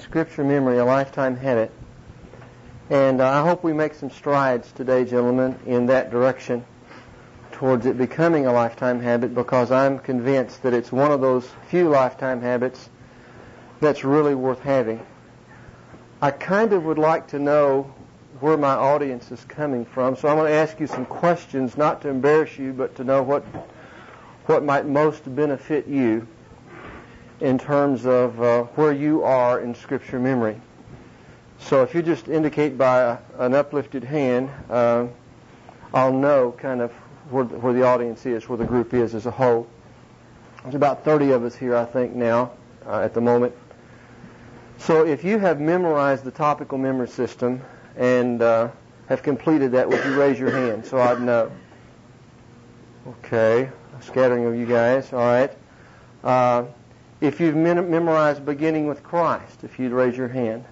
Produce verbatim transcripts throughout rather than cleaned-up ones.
Scripture memory, a lifetime habit. And uh, I hope we make some strides today, gentlemen, in that direction towards it becoming a lifetime habit, because I'm convinced that it's one of those few lifetime habits that's really worth having. I kind of would like to know where my audience is coming from, so I'm going to ask you some questions, not to embarrass you, but to know what what might most benefit you in terms of uh, where you are in Scripture memory. So if you just indicate by a, an uplifted hand, uh, I'll know kind of where, where the audience is, where the group is as a whole. There's about thirty of us here, I think, now, uh, at the moment. So if you have memorized the topical memory system and uh, have completed that, would you raise your hand so I'd know? Okay, a scattering of you guys, all right. Uh, if you've mem- memorized beginning with Christ, if you'd raise your hand.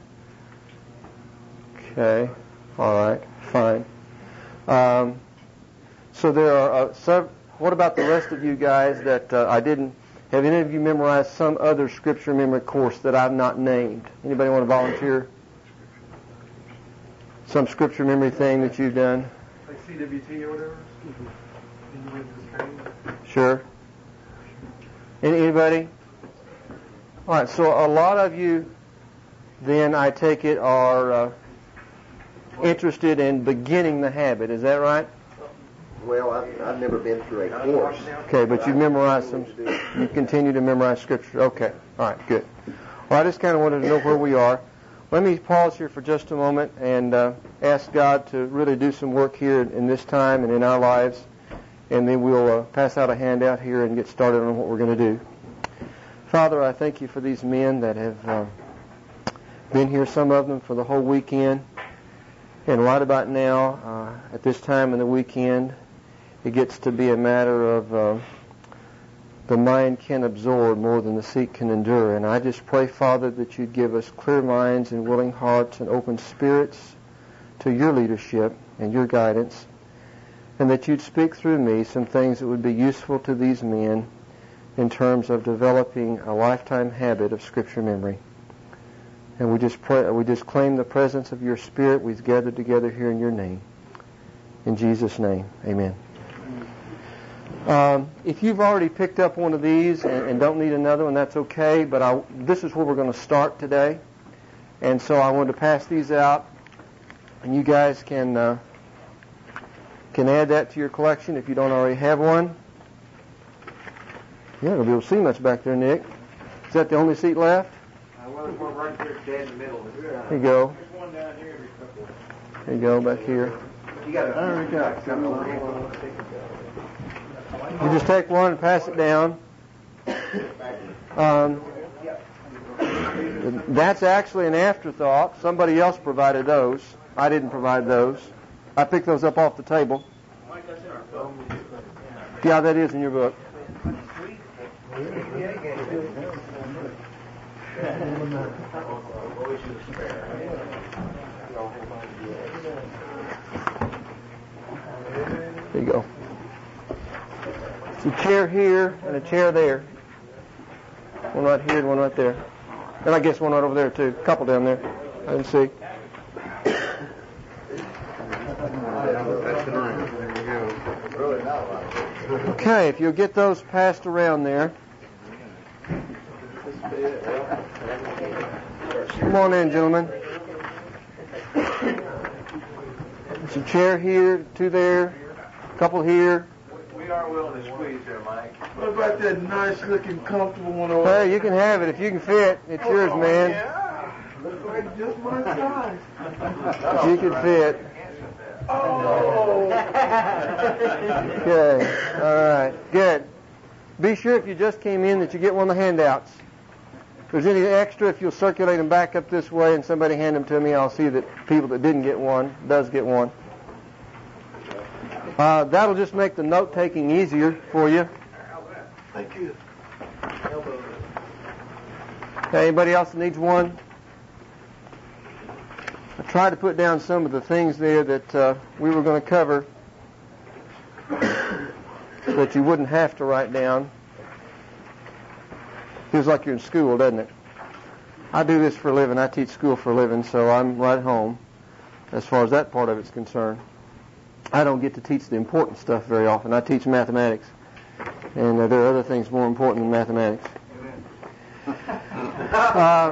Okay, all right, fine. Um, so there are, uh, some, what about the rest of you guys that uh, I didn't, have any of you memorized some other Scripture memory course that I've not named? Anybody want to volunteer? Some Scripture memory thing that you've done? Like C W T or whatever? Sure. Any, anybody? All right, so a lot of you, then, I take it, are uh, interested in beginning the habit. Is that right? Well, I've, I've never been through a course. Okay, but you memorized some, you continue to memorize Scripture. Okay, all right, good. Well, I just kind of wanted to know where we are. Let me pause here for just a moment and uh, ask God to really do some work here in this time and in our lives, and then we'll uh, pass out a handout here and get started on what we're going to do. Father, I thank you for these men that have uh, been here, some of them for the whole weekend. And right about now, uh, at this time in the weekend, it gets to be a matter of uh, the mind can absorb more than the seat can endure. And I just pray, Father, that you'd give us clear minds and willing hearts and open spirits to your leadership and your guidance, and that you'd speak through me some things that would be useful to these men in terms of developing a lifetime habit of Scripture memory. And we just pray, we just claim the presence of your Spirit. We've gathered together here in your name. In Jesus' name, amen. Um, if you've already picked up one of these and, and don't need another one, that's okay. But I, this is where we're going to start today. And so I wanted to pass these out. And you guys can uh, can add that to your collection if you don't already have one. You're not going to be able to see much back there, Nick. Is that the only seat left? Uh, well, there's one right there dead in the middle. There you go. There's one down here. There you go, back here. You got There we go. You just take one and pass it down. Um, that's actually an afterthought. Somebody else provided those. I didn't provide those. I picked those up off the table. Yeah, that is in your book. There you go. It's a chair here and a chair there. One right here and one right there. And I guess one right over there too. A couple down there. I didn't see. Okay, if you'll get those passed around there. Come on in, gentlemen. There's a chair here, two there, a couple here. We are willing to squeeze there, Mike. What about that nice-looking, comfortable one over there? Hey, you can have it if you can fit. It's yours, man. Yeah, looks like just my size. If you can fit. Oh! Okay, all right, good. Be sure if you just came in that you get one of the handouts. If there's any extra, if you'll circulate them back up this way and somebody hand them to me, I'll see that people that didn't get one does get one. Uh, that'll just make the note-taking easier for you. Thank you. Okay, anybody else that needs one? I tried to put down some of the things there that uh, we were going to cover so that you wouldn't have to write down. Feels like you're in school, doesn't it? I do this for a living. I teach school for a living, so I'm right home as far as that part of it's concerned. I don't get to teach the important stuff very often. I teach mathematics, and uh, there are other things more important than mathematics. Uh,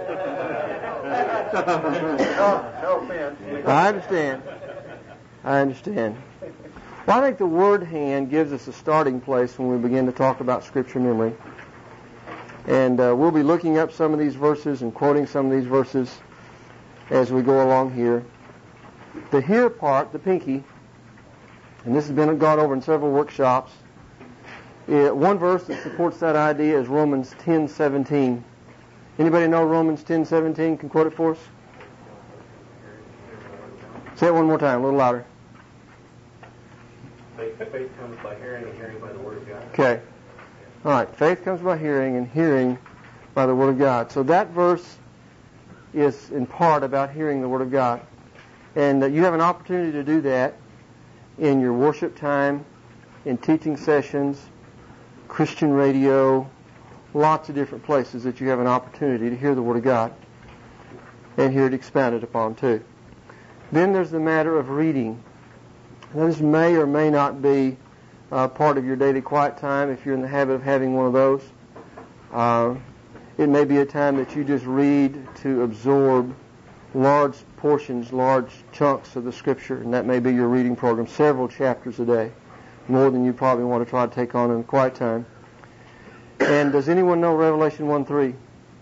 No offense. I understand. I understand. Well, I think the word hand gives us a starting place when we begin to talk about Scripture memory. And uh, we'll be looking up some of these verses and quoting some of these verses as we go along here. The here part, the pinky, and this has been gone over in several workshops. It, one verse that supports that idea is Romans ten seventeen. Anybody know Romans ten seventeen? Can quote it for us? Say it one more time, a little louder. Faith, faith comes by hearing, and hearing by the Word of God. Okay. All right. Faith comes by hearing, and hearing by the Word of God. So that verse is in part about hearing the Word of God. And uh, you have an opportunity to do that in your worship time, in teaching sessions, Christian radio, lots of different places that you have an opportunity to hear the Word of God and hear it expounded upon too. Then there's the matter of reading. Now, this may or may not be uh, part of your daily quiet time if you're in the habit of having one of those. Uh, it may be a time that you just read to absorb large portions, large chunks of the Scripture, and that may be your reading program, several chapters a day, more than you probably want to try to take on in a quiet time. And does anyone know Revelation one three?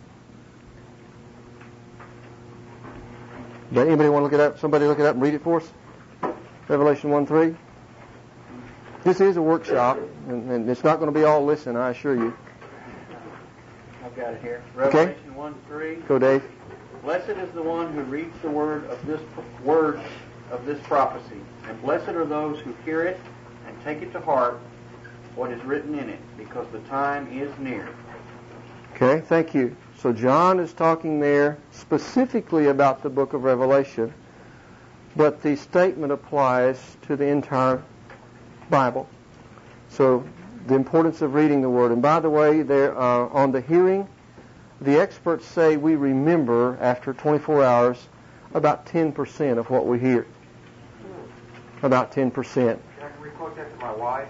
Does anybody want to look it up? Somebody look it up and read it for us? Revelation one three. This is a workshop, and, and it's not going to be all listen, I assure you. I've got it here. Okay. Revelation one three. Go, Dave. Blessed is the one who reads the word of this words of this prophecy, and blessed are those who hear it and take it to heart what is written in it, because the time is near. Okay, thank you. So John is talking there specifically about the book of Revelation, but the statement applies to the entire Bible. So the importance of reading the Word. And by the way, there uh, on the hearing, the experts say we remember after twenty-four hours about ten percent of what we hear. About ten percent. Can I requote that to my wife?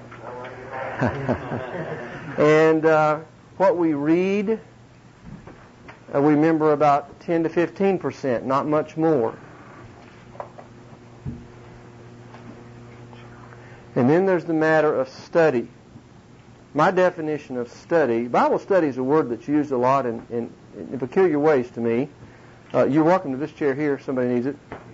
And uh, what we read, uh, we remember about ten to fifteen percent, not much more. And then there's the matter of study. My definition of study, Bible study is a word that's used a lot in, in, in peculiar ways to me. Uh, you're welcome to this chair here if somebody needs it.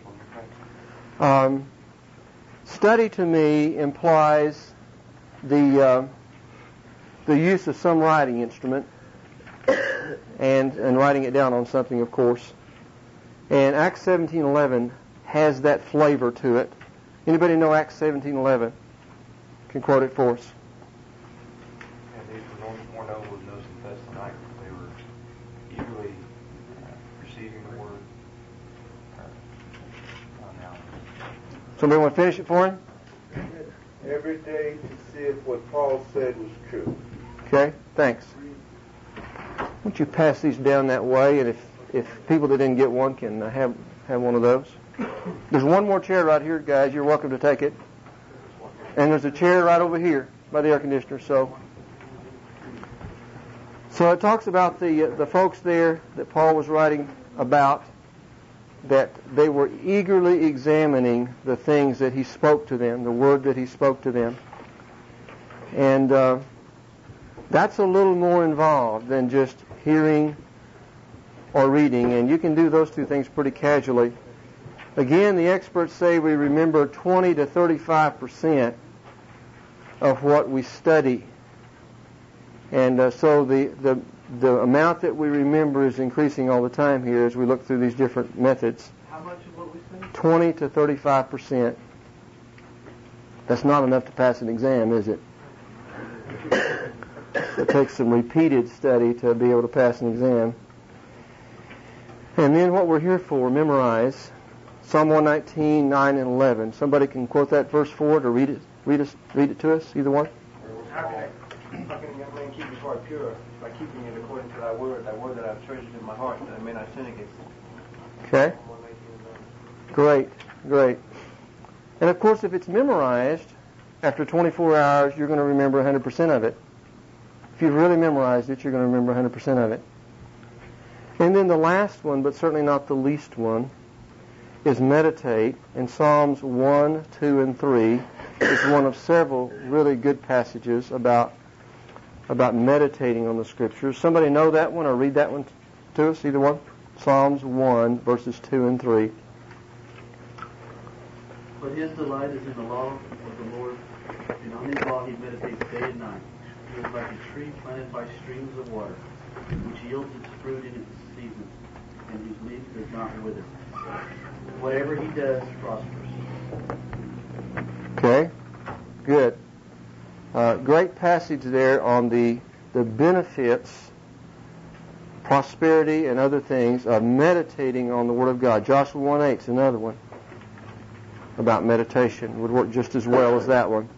Um, study to me implies the uh, the use of some writing instrument and and writing it down on something, of course. And Acts seventeen eleven has that flavor to it. Anybody know Acts seventeen eleven? Can quote it for us. And these were more noble than those in Thessalonica. They were eagerly uh, receiving the word. Uh, on now. Somebody want to finish it for him? Every day to see if what Paul said was true. Okay, thanks. Why don't you pass these down that way, and if, if people that didn't get one can uh, have, have one of those. There's one more chair right here, guys. You're welcome to take it. And there's a chair right over here by the air conditioner. So, so it talks about the uh, the folks there that Paul was writing about, that they were eagerly examining the things that he spoke to them, the word that he spoke to them. And uh, that's a little more involved than just hearing or reading, and you can do those two things pretty casually. Again, the experts say we remember twenty to thirty-five percent of what we study. And uh, so the, the the amount that we remember is increasing all the time here as we look through these different methods. How much of what we study? twenty to thirty-five percent. That's not enough to pass an exam, is it? It takes some repeated study to be able to pass an exam. And then what we're here for, memorize Psalm one nineteen, nine and eleven. Somebody can quote that verse for it or read it, read, us, read it to us, either one? Okay. How can a young man keep his heart pure? By keeping it according to thy word, thy word that I've treasured in my heart, that I may not sin against it. Okay. Great, great. And of course, if it's memorized, after twenty-four hours, you're going to remember one hundred percent of it. If you've really memorized it, you're going to remember one hundred percent of it. And then the last one, but certainly not the least one, is meditate. In Psalms one, two, and three is one of several really good passages about about meditating on the Scriptures. Somebody know that one or read that one to us, either one? Psalms one, verses two and three. But his delight is in the law of the Lord, and on his law he meditates day and night. He is like a tree planted by streams of water, which yields its fruit in its season, and whose leaf does not wither. Whatever he does prospers. Okay, good. Uh, great passage there on the the benefits, prosperity, and other things of meditating on the Word of God. Joshua one eight is another one about meditation. Would work just as well as that one.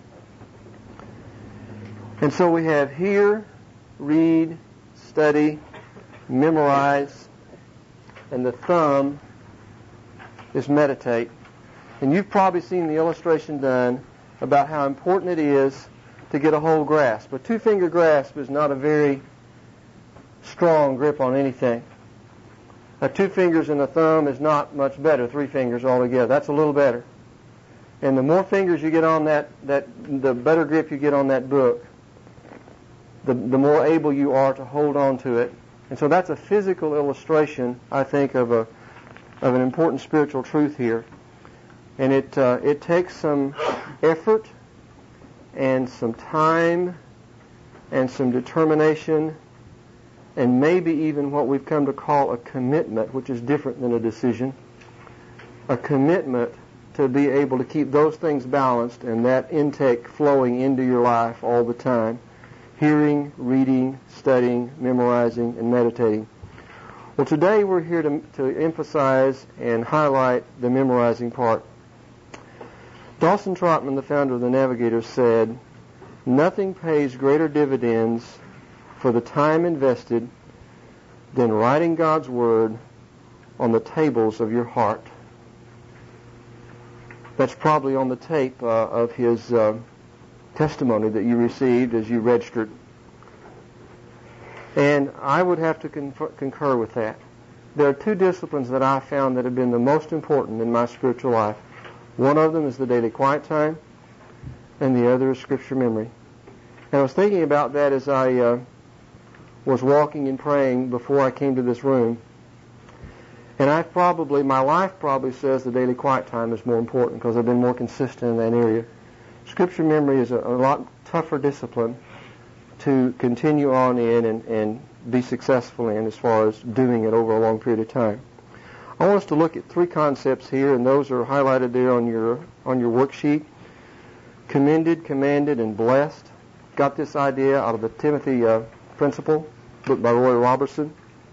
And so we have hear, read, study, memorize, and the thumb is meditate. And you've probably seen the illustration done about how important it is to get a whole grasp. A two-finger grasp is not a very strong grip on anything. A two fingers and a thumb is not much better, three fingers altogether. That's a little better. And the more fingers you get on that, that the better grip you get on that book, the, the more able you are to hold on to it. And so that's a physical illustration, I think, of a of an important spiritual truth here. And it uh, it takes some effort and some time and some determination and maybe even what we've come to call a commitment, which is different than a decision, a commitment to be able to keep those things balanced and that intake flowing into your life all the time. Hearing, reading, studying, memorizing, and meditating. Well, today we're here to, to emphasize and highlight the memorizing part. Dawson Trotman, the founder of the Navigator, said, "Nothing pays greater dividends for the time invested than writing God's Word on the tables of your heart." That's probably on the tape uh, of his uh, testimony that you received as you registered. And I would have to confer- concur with that. There are two disciplines that I found that have been the most important in my spiritual life. One of them is the daily quiet time, and the other is Scripture memory. And I was thinking about that as I uh, was walking and praying before I came to this room. And I probably, my life probably says the daily quiet time is more important because I've been more consistent in that area. Scripture memory is a, a lot tougher discipline to continue on in and, and be successful in as far as doing it over a long period of time. I want us to look at three concepts here, and those are highlighted there on your on your worksheet. Commended, commanded, and blessed. Got this idea out of the Timothy uh, Principle, book by Roy Robertson.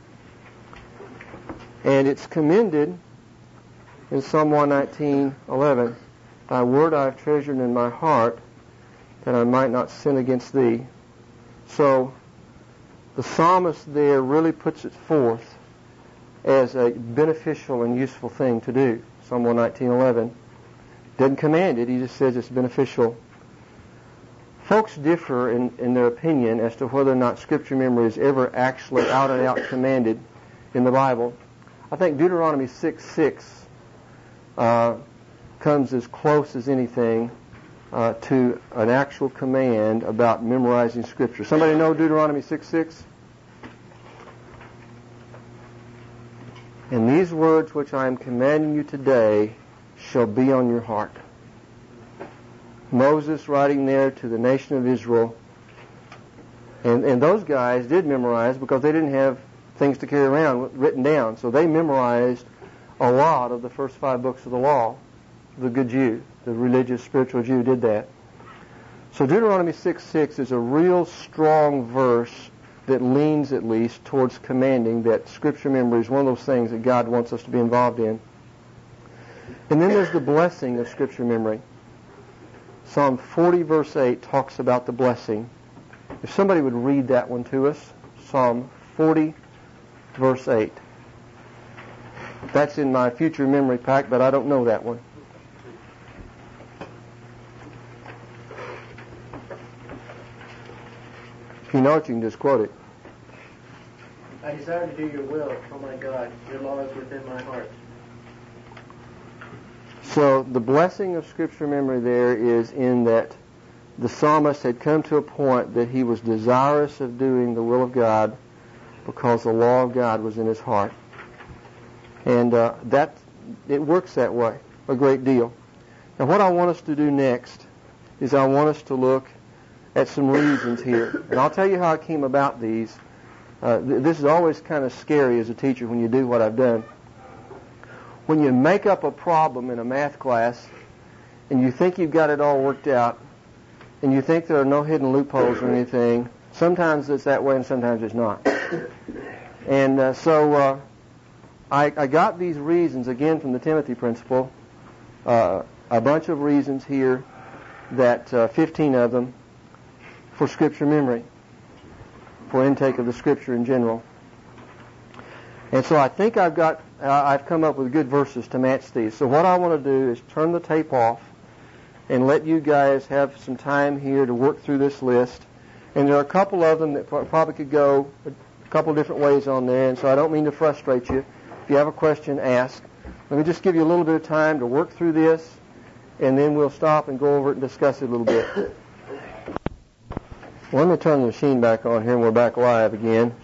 And it's commended in Psalm one nineteen eleven. Thy word I have treasured in my heart, that I might not sin against thee. So the psalmist there really puts it forth as a beneficial and useful thing to do. Psalm one nineteen eleven. Doesn't command it, he just says it's beneficial. Folks differ in, in their opinion as to whether or not Scripture memory is ever actually out and out commanded in the Bible. I think Deuteronomy six six uh, comes as close as anything uh, to an actual command about memorizing Scripture. Somebody know Deuteronomy six six? And these words which I am commanding you today shall be on your heart. Moses writing there to the nation of Israel. And, and those guys did memorize because they didn't have things to carry around written down. So they memorized a lot of the first five books of the law. The good Jew, the religious, spiritual Jew did that. So Deuteronomy six six is a real strong verse that leans at least towards commanding that Scripture memory is one of those things that God wants us to be involved in. And then there's the blessing of Scripture memory. Psalm forty verse eight talks about the blessing. If somebody would read that one to us, Psalm forty, verse eight. That's in my future memory pack, but I don't know that one. If you know it, you can just quote it. I desire to do your will, oh my God. Your law is within my heart. So the blessing of Scripture memory there is in that the psalmist had come to a point that he was desirous of doing the will of God because the law of God was in his heart. And uh, that it works that way a great deal. Now what I want us to do next is I want us to look at some reasons here. And I'll tell you how I came about these. Uh, th- this is always kind of scary as a teacher when you do what I've done. When you make up a problem in a math class and you think you've got it all worked out and you think there are no hidden loopholes or anything, sometimes it's that way and sometimes it's not. And uh, so uh, I, I got these reasons, again, from the Timothy Principle, uh, a bunch of reasons here, that uh, fifteen of them, for Scripture memory, for intake of the Scripture in general. And so I think I've got, uh, I've come up with good verses to match these. So what I want to do is turn the tape off and let you guys have some time here to work through this list. And there are a couple of them that probably could go a couple different ways on there, and so I don't mean to frustrate you. If you have a question, ask. Let me just give you a little bit of time to work through this, and then we'll stop and go over it and discuss it a little bit. Well, let me turn the machine back on here, and we're back live again.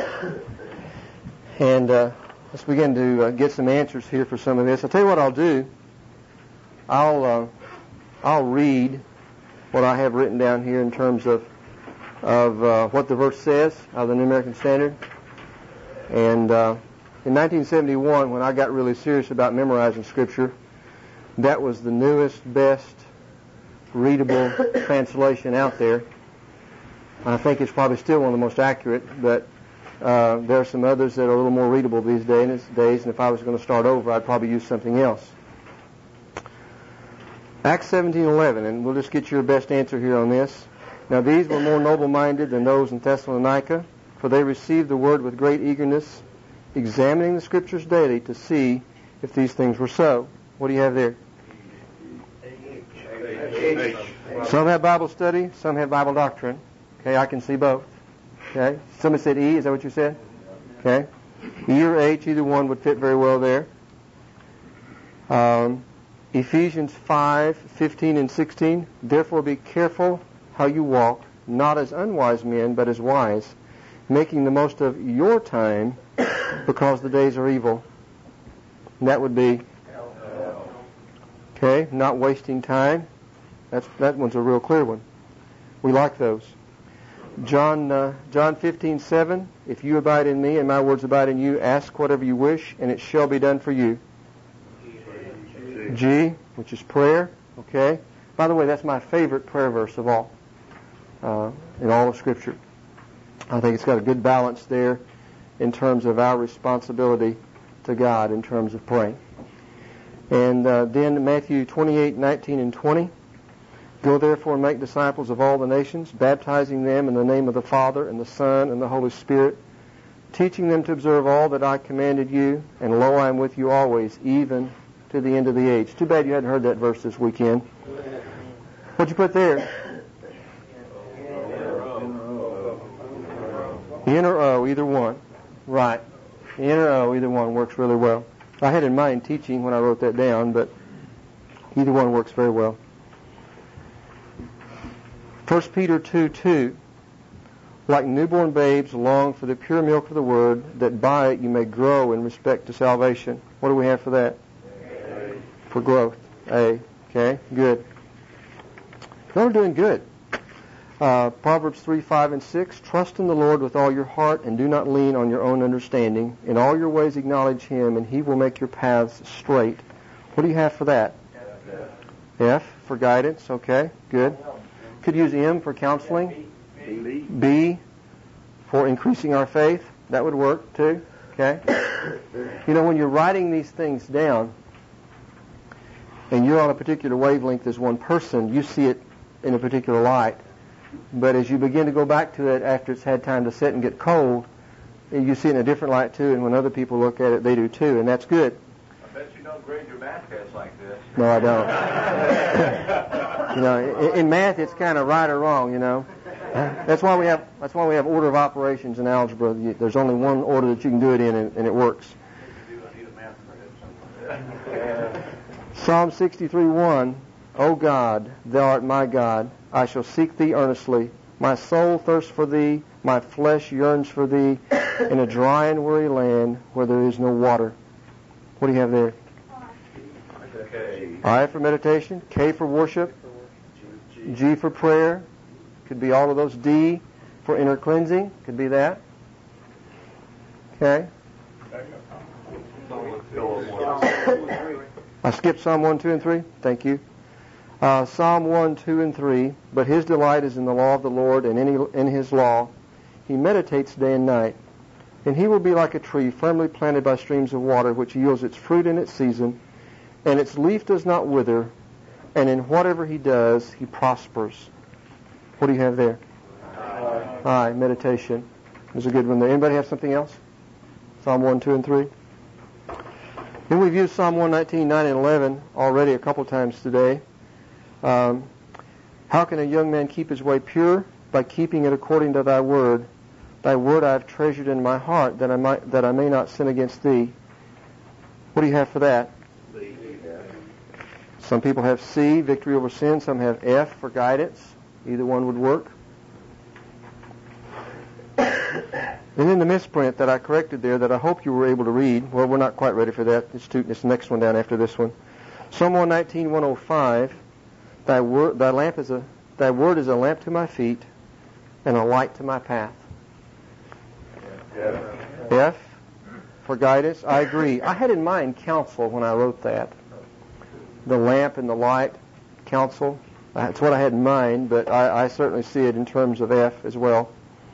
And uh, let's begin to uh, get some answers here for some of this. I'll tell you what I'll do. I'll uh, I'll read what I have written down here in terms of of uh, what the verse says out of the New American Standard. And uh, in nineteen seventy-one, when I got really serious about memorizing Scripture, that was the newest, best, readable translation out there. I think it's probably still one of the most accurate, but uh, there are some others that are a little more readable these days, and if I was going to start over, I'd probably use something else. Acts seventeen eleven, and we'll just get your best answer here on this. Now these were more noble-minded than those in Thessalonica, for they received the word with great eagerness, examining the Scriptures daily to see if these things were so. What do you have there? Some have Bible study, some have Bible doctrine. Okay, I can see both. Okay, somebody said E, is that what you said? Okay, E or H, either one would fit very well there. Um, Ephesians five fifteen and sixteen. Therefore be careful how you walk, not as unwise men, but as wise, making the most of your time, because the days are evil. And that would be, okay, not wasting time. That's that one's a real clear one. We like those. John uh, John fifteen seven. If you abide in me and my words abide in you, ask whatever you wish, and it shall be done for you. G, which is prayer. Okay. By the way, that's my favorite prayer verse of all uh, in all of Scripture. I think it's got a good balance there in terms of our responsibility to God in terms of praying. And uh, then Matthew twenty-eight nineteen and twenty. Go therefore and make disciples of all the nations, baptizing them in the name of the Father and the Son and the Holy Spirit, teaching them to observe all that I commanded you, and lo, I am with you always, even to the end of the age. Too bad you hadn't heard that verse this weekend. What'd you put there? N or O, either one. Right. N or O, either one works really well. I had in mind teaching when I wrote that down, but either one works very well. First Peter two two. Like newborn babes, long for the pure milk of the Word, that by it you may grow in respect to salvation. What do we have for that? A. For growth. A. Okay, good. Y'all are doing good. Uh, Proverbs three five and six. Trust in the Lord with all your heart, and do not lean on your own understanding. In all your ways acknowledge Him, and He will make your paths straight. What do you have for that? F. F for guidance. Okay, good. Could use M for counseling. B. B for increasing our faith. That would work too. Okay. You know, when you're writing these things down and you're on a particular wavelength as one person, you see it in a particular light. but as you begin to go back to it after it's had time to sit and get cold, you see it in a different light too, and when other people look at it, they do too, and that's good. I bet you don't grade your math tests like this. No, I don't. You know, in, in math, it's kind of right or wrong, you know. That's why we have that's why we have order of operations in algebra. There's only one order that you can do it in, and, and it works. Psalm sixty-three one, O God, thou art my God, I shall seek thee earnestly. My soul thirsts for thee, my flesh yearns for thee, in a dry and weary land where there is no water. What do you have there? Okay. I for meditation, K for worship, G for prayer, could be all of those. D for inner cleansing, could be that. Okay. I skipped Psalm one, two, and three. Thank you. Uh, Psalm one, two, and three. But his delight is in the law of the Lord, and in, in his law he meditates day and night. And he will be like a tree firmly planted by streams of water, which yields its fruit in its season, and its leaf does not wither, and in whatever he does, he prospers. What do you have there? Aye. Aye, meditation. There's a good one there. Anybody have something else? Psalm one, two, and three. Then we've used Psalm one nineteen, nine, and eleven already a couple times today. Um, how can a young man keep his way pure? By keeping it according to thy word. Thy word I have treasured in my heart, that I might that I may not sin against thee. What do you have for that? Some people have C, victory over sin. Some have F for guidance. Either one would work. And then the misprint that I corrected there that I hope you were able to read. Well, we're not quite ready for that. It's this next one down after this one. Psalm one nineteen, one oh five. Thy word, thy lamp is a, thy word is a lamp to my feet and a light to my path. Yeah. F for guidance. I agree. I had in mind counsel when I wrote that. The lamp and the light, counsel. That's what I had in mind, but I, I certainly see it in terms of F as well.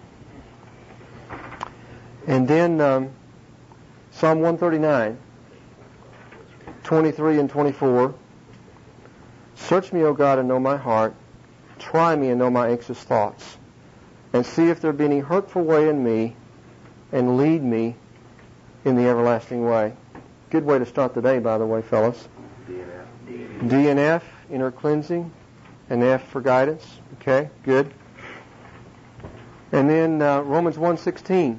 And then um, Psalm one thirty-nine, twenty-three and twenty-four. Search me, O God, and know my heart. Try me and know my anxious thoughts. And see if there be any hurtful way in me, and lead me in the everlasting way. Good way to start the day, by the way, fellas. D and F, inner cleansing, and F for guidance. Okay, good. And then uh, Romans one sixteen.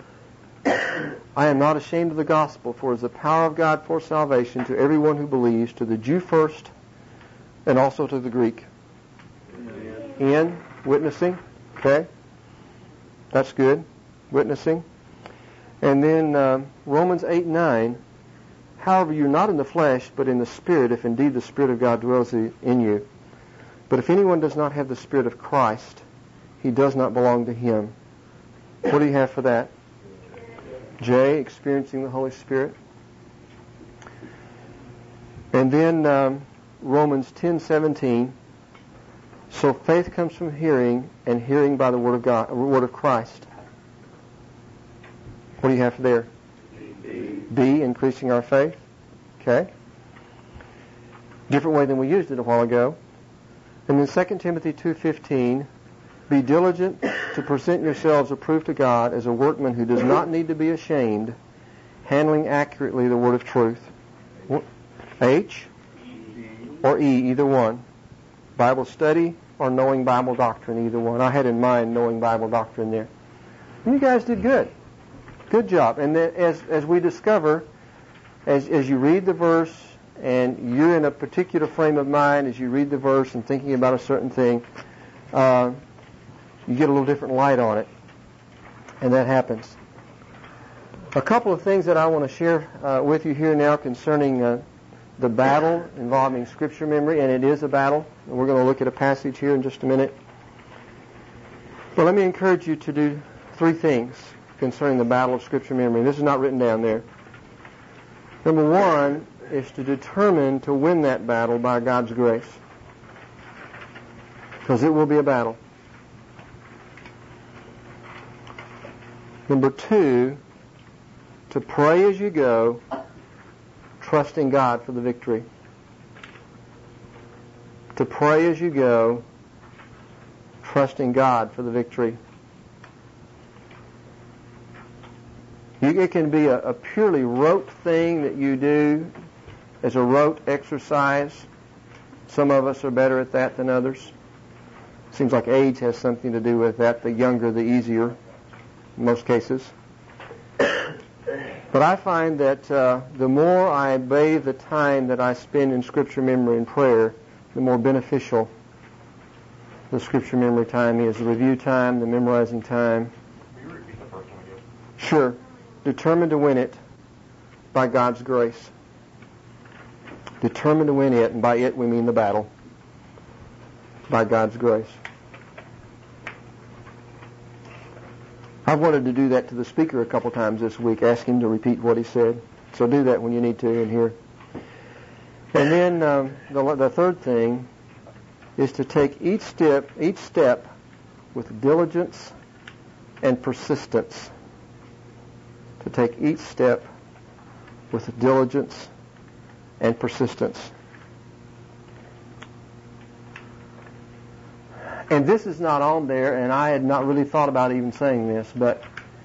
I am not ashamed of the gospel, for it is the power of God for salvation to everyone who believes, to the Jew first, and also to the Greek. N, witnessing. Okay, that's good. Witnessing. And then uh, Romans eight nine. However, you're not in the flesh, but in the Spirit, if indeed the Spirit of God dwells in you. But if anyone does not have the Spirit of Christ, he does not belong to him. What do you have for that? J, experiencing the Holy Spirit. And then um, Romans ten seventeen. So faith comes from hearing, and hearing by the word of God, word of Christ. What do you have for there? B, increasing our faith. Okay. Different way than we used it a while ago. And then Second Timothy two fifteen. Be diligent to present yourselves approved to God as a workman who does not need to be ashamed, handling accurately the word of truth. H or E, either one. Bible study or knowing Bible doctrine, either one. I had in mind knowing Bible doctrine there. And you guys did good. Good job. And then as as we discover, as as you read the verse and you're in a particular frame of mind as you read the verse and thinking about a certain thing, uh, you get a little different light on it. And that happens. A couple of things that I want to share uh, with you here now concerning uh, the battle involving Scripture memory, and it is a battle. And we're going to look at a passage here in just a minute. But let me encourage you to do three things concerning the battle of Scripture memory. This is not written down there. Number one is to determine to win that battle by God's grace. Because it will be a battle. Number two, to pray as you go, trusting God for the victory. To pray as you go, trusting God for the victory. You, it can be a, a purely rote thing that you do as a rote exercise. Some of us are better at that than others. Seems like age has something to do with that. The younger, the easier, in most cases. But I find that uh, the more I bathe the time that I spend in Scripture memory and prayer, the more beneficial the Scripture memory time is. The review time, the memorizing time. Will you repeat the first one again? Sure. Determined to win it by God's grace. Determined to win it, and by it we mean the battle, by God's grace. I've wanted to do that to the speaker a couple times this week, ask him to repeat what he said. So do that when you need to in here. And then um, the, the third thing is to take each step, each step with diligence and persistence. To take each step with diligence and persistence. And this is not on there, and I had not really thought about even saying this, but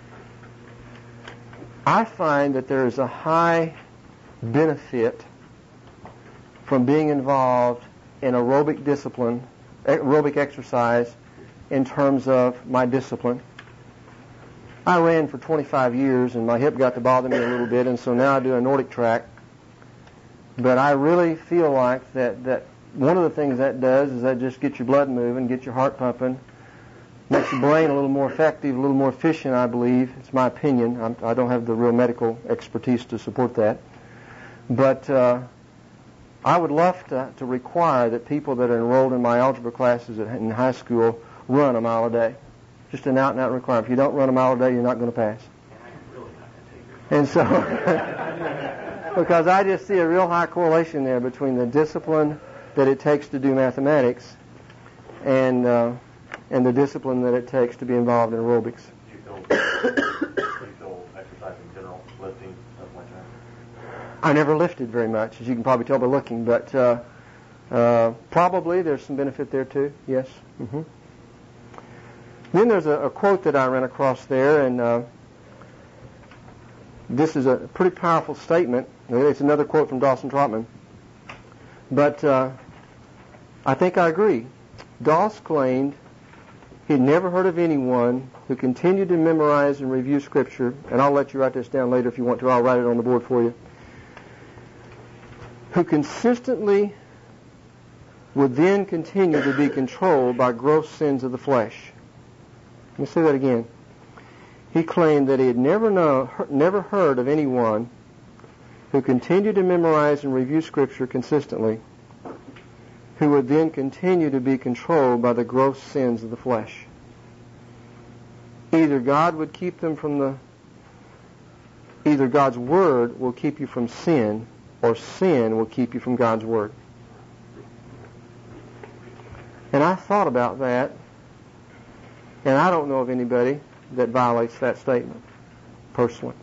I find that there is a high benefit from being involved in aerobic discipline, aerobic exercise, in terms of my discipline. I ran for twenty-five years, and my hip got to bother me a little bit, and so now I do a Nordic track. But I really feel like that, that one of the things that does is that just gets your blood moving, gets your heart pumping, makes your brain a little more effective, a little more efficient, I believe. It's my opinion. I'm, I don't have the real medical expertise to support that. But uh, I would love to, to require that people that are enrolled in my algebra classes at, in high school run a mile a day. Just an out-and-out requirement. If you don't run a mile a day, you're not going to pass. And so, because I just see a real high correlation there between the discipline that it takes to do mathematics and uh, and the discipline that it takes to be involved in aerobics. Do you feel, do you feel exercise in general, lifting, stuff like that? I never lifted very much, as you can probably tell by looking, but uh, uh, probably there's some benefit there too, yes. Mm-hmm. Then there's a, a quote that I ran across there, and uh, this is a pretty powerful statement. It's another quote from Dawson Trotman. But uh, I think I agree. Doss claimed he'd never heard of anyone who continued to memorize and review Scripture, and I'll let you write this down later if you want to. I'll write it on the board for you. Who consistently would then continue to be controlled by gross sins of the flesh. Let me say that again. He claimed that he had never know, never heard of anyone who continued to memorize and review Scripture consistently, who would then continue to be controlled by the gross sins of the flesh. Either God would keep them from the, either God's Word will keep you from sin, or sin will keep you from God's Word. And I thought about that, and I don't know of anybody that violates that statement, personally.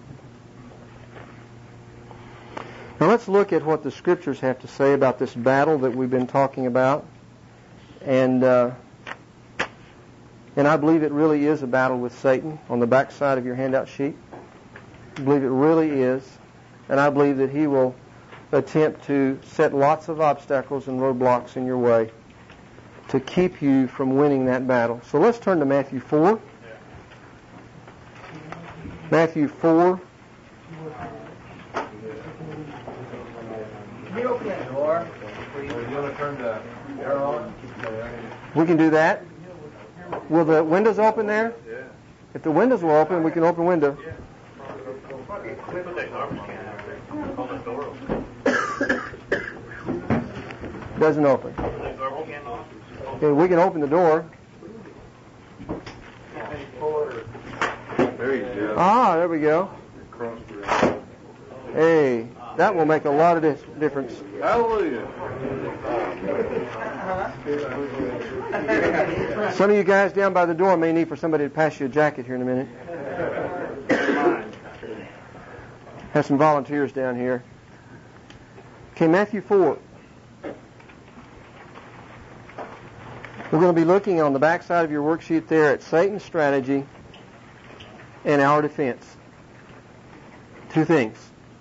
Now let's look at what the Scriptures have to say about this battle that we've been talking about. And uh, and I believe it really is a battle with Satan on the back side of your handout sheet. I believe it really is. And I believe that he will attempt to set lots of obstacles and roadblocks in your way to keep you from winning that battle. So let's turn to Matthew four. Matthew four. Can you open that door? Are you going to turn the air on? We can do that. Will the windows open there? Yeah. If the windows will open, we can open window. Put that garbage can out there. Hold that door open. Doesn't open. Put that garbage can on. Okay, we can open the door. There you go. Ah, there we go. Hey, that will make a lot of dis- difference. Hallelujah. Some of you guys down by the door may need for somebody to pass you a jacket here in a minute. Have some volunteers down here. Okay, Matthew four. We're going to be looking on the back side of your worksheet there at Satan's strategy and our defense. Two things.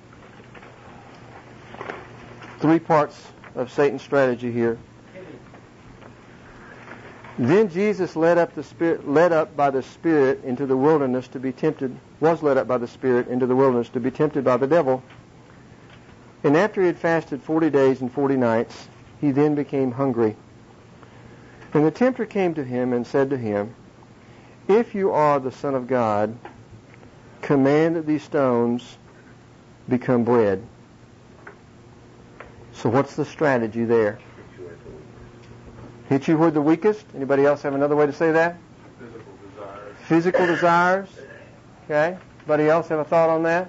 Three parts of Satan's strategy here. Then Jesus led up the Spirit, led up by the Spirit into the wilderness to be tempted, was led up by the Spirit into the wilderness to be tempted by the devil. And after he had fasted forty days and forty nights, he then became hungry. And the tempter came to him and said to him, "If you are the Son of God, command that these stones become bread." So what's the strategy there? Hit you where the weakest. Anybody else have another way to say that? Physical desires. Physical desires. Okay. Anybody else have a thought on that?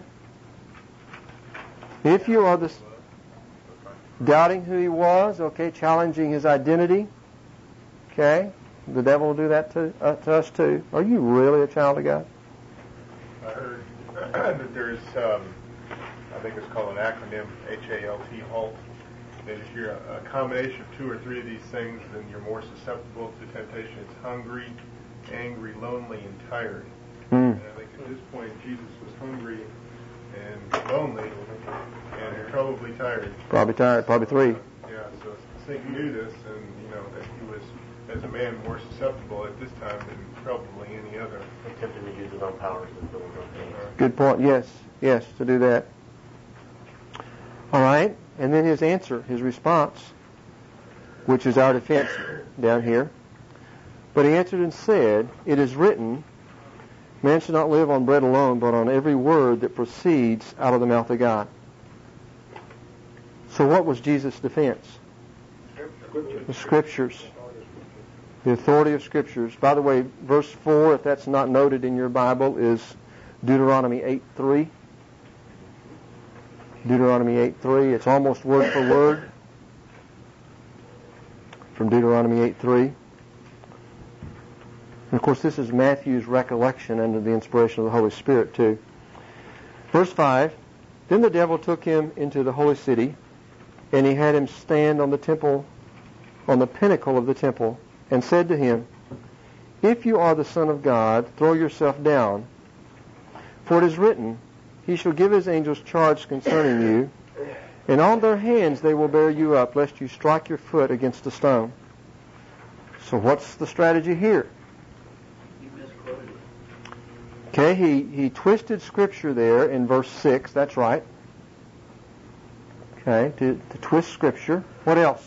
If you are the doubting who he was, okay, challenging his identity, okay, the devil will do that to, uh, to us too. Are you really a child of God? I heard that there's, um, I think it's called an acronym, H A L T, HALT. That if you're a, a combination of two or three of these things, then you're more susceptible to temptation. It's hungry, angry, lonely, and tired. Mm. And I think at this point, Jesus was hungry and lonely and probably tired. Probably tired. Probably three. Yeah, so Satan knew this, and you know that he was, as a man, more susceptible at this time than probably any other. Attempting to use his own powers and build his own things. Good point. Yes. Yes, to do that. All right. And then his answer, his response, which is our defense down here. But he answered and said, "It is written, man shall not live on bread alone, but on every word that proceeds out of the mouth of God." So what was Jesus' defense? The Scriptures. The authority of Scriptures. By the way, verse four, if that's not noted in your Bible, is Deuteronomy eight three. Deuteronomy eight three. It's almost word for word from Deuteronomy eight three. And of course, this is Matthew's recollection under the inspiration of the Holy Spirit, too. Verse five, "Then the devil took him into the holy city, and he had him stand on the temple, on the pinnacle of the temple, and said to him, 'If you are the Son of God, throw yourself down. For it is written, He shall give His angels charge concerning you, and on their hands they will bear you up, lest you strike your foot against a stone.'" So what's the strategy here? You misquoted it. Okay, he, he twisted Scripture there in verse six, that's right. Okay, to, to twist Scripture. What else?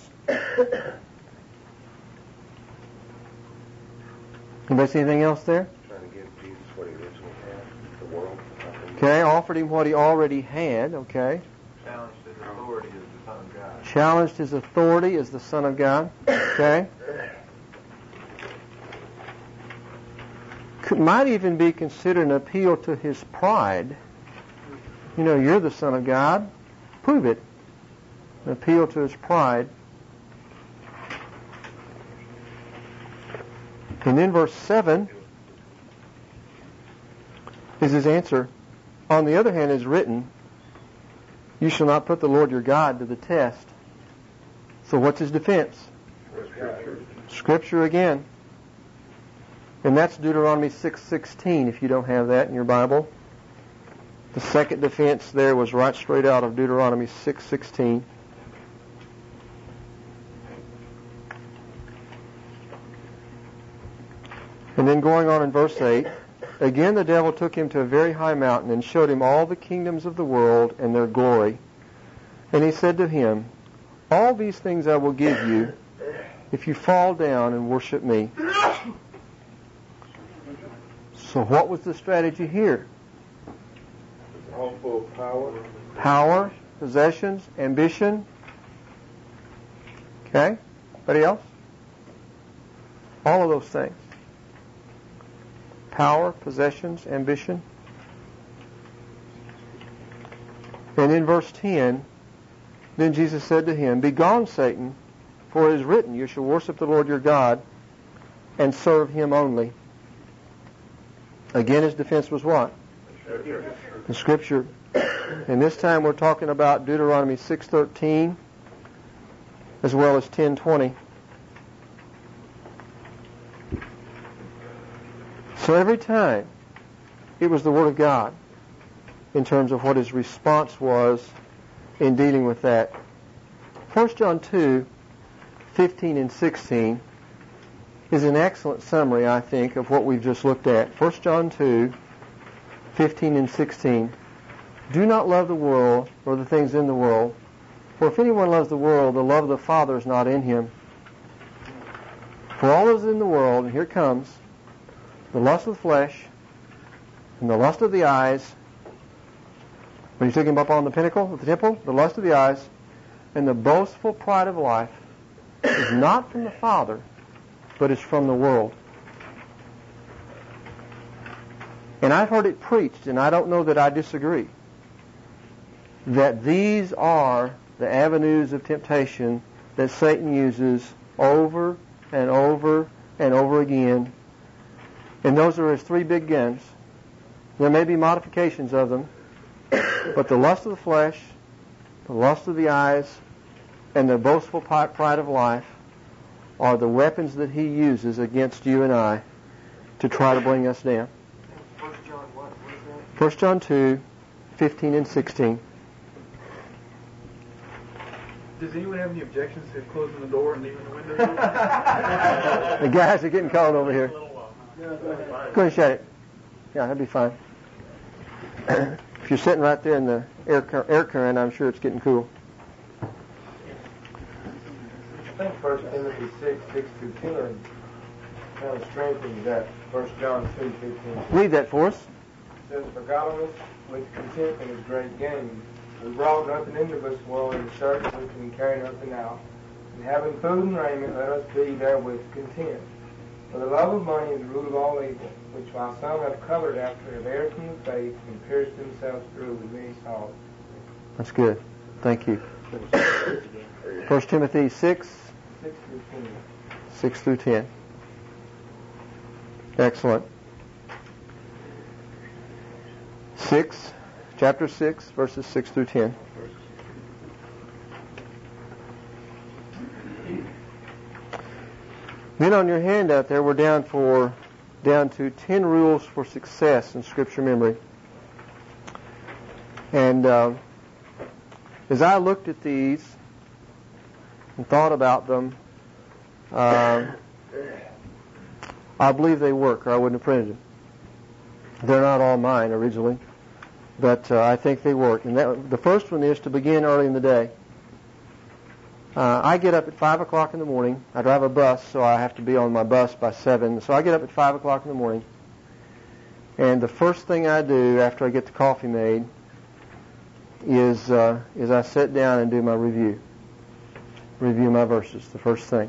Anybody see anything else there? Trying to give Jesus what he originally had, the world. Okay, offered him what he already had, okay. Challenged his authority as the Son of God. Challenged his authority as the Son of God, okay. Could, might even be considered an appeal to his pride. You know, you're the Son of God. Prove it. An appeal to his pride. And then verse seven is his answer. "On the other hand, is written, you shall not put the Lord your God to the test." So what's his defense? Scripture. Scripture again. And that's Deuteronomy six sixteen, if you don't have that in your Bible. The second defense there was right straight out of Deuteronomy six sixteen. And then going on in verse eight, "Again the devil took him to a very high mountain and showed him all the kingdoms of the world and their glory. And he said to him, All these things I will give you if you fall down and worship me." So what was the strategy here? All full of power. Power, possessions, ambition. Okay? Anybody else? All of those things. Power, possessions, ambition. And in verse ten, then Jesus said to him, "Begone, Satan, for it is written, you shall worship the Lord your God and serve him only." Again, his defense was what? The Scripture. And this time we're talking about Deuteronomy six thirteen as well as ten twenty. So every time, it was the Word of God in terms of what his response was in dealing with that. First John two, fifteen and sixteen is an excellent summary, I think, of what we've just looked at. First John two, fifteen and sixteen. Do not love the world or the things in the world, for if anyone loves the world, the love of the Father is not in him. For all that is in the world, and here it comes, the lust of the flesh, and the lust of the eyes, when he took him up on the pinnacle of the temple, the lust of the eyes, and the boastful pride of life is not from the Father, but is from the world. And I've heard it preached, and I don't know that I disagree, that these are the avenues of temptation that Satan uses over and over and over again. And those are his three big guns. There may be modifications of them, but the lust of the flesh, the lust of the eyes, and the boastful pride of life are the weapons that he uses against you and I to try to bring us down. First John what? What is that? First John two, fifteen and sixteen. Does anyone have any objections to closing the door and leaving the window? The guys are getting called over here. No, go ahead. Go ahead and shut it. Yeah, that'd be fine. If you're sitting right there in the air, cur- air current, I'm sure it's getting cool. I think First Timothy six, six through ten kind of strengthens that. First John two, fifteen. Read that for us. It says, for godliness with contentment is great gain. We brought nothing into this world in search of it and carry nothing out. And having food and raiment, let us be therewith content. For the love of money is the root of all evil, which while some have covered after have erred from the faith and pierced themselves through with many sorrows. That's good. Thank you. First Timothy six, Six through ten. six through ten. Excellent. Six, chapter six, verses six through ten. Then on your handout there, we're down for down to ten rules for success in Scripture memory. And uh, as I looked at these and thought about them, uh, I believe they work, or I wouldn't have printed them. They're not all mine originally, but uh, I think they work. And that, the first one is to begin early in the day. Uh, I get up at five o'clock in the morning. I drive a bus, so I have to be on my bus by seven. So I get up at five o'clock in the morning, and the first thing I do after I get the coffee made is uh, is I sit down and do my review, review my verses, the first thing.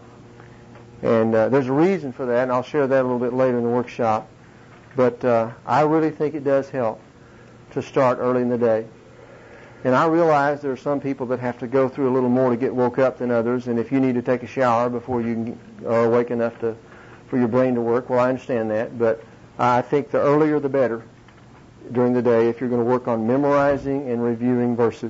And uh, there's a reason for that, and I'll share that a little bit later in the workshop. But uh, I really think it does help to start early in the day. And I realize there are some people that have to go through a little more to get woke up than others, and if you need to take a shower before you are awake enough to for your brain to work, well, I understand that. But I think the earlier the better during the day if you're going to work on memorizing and reviewing verses.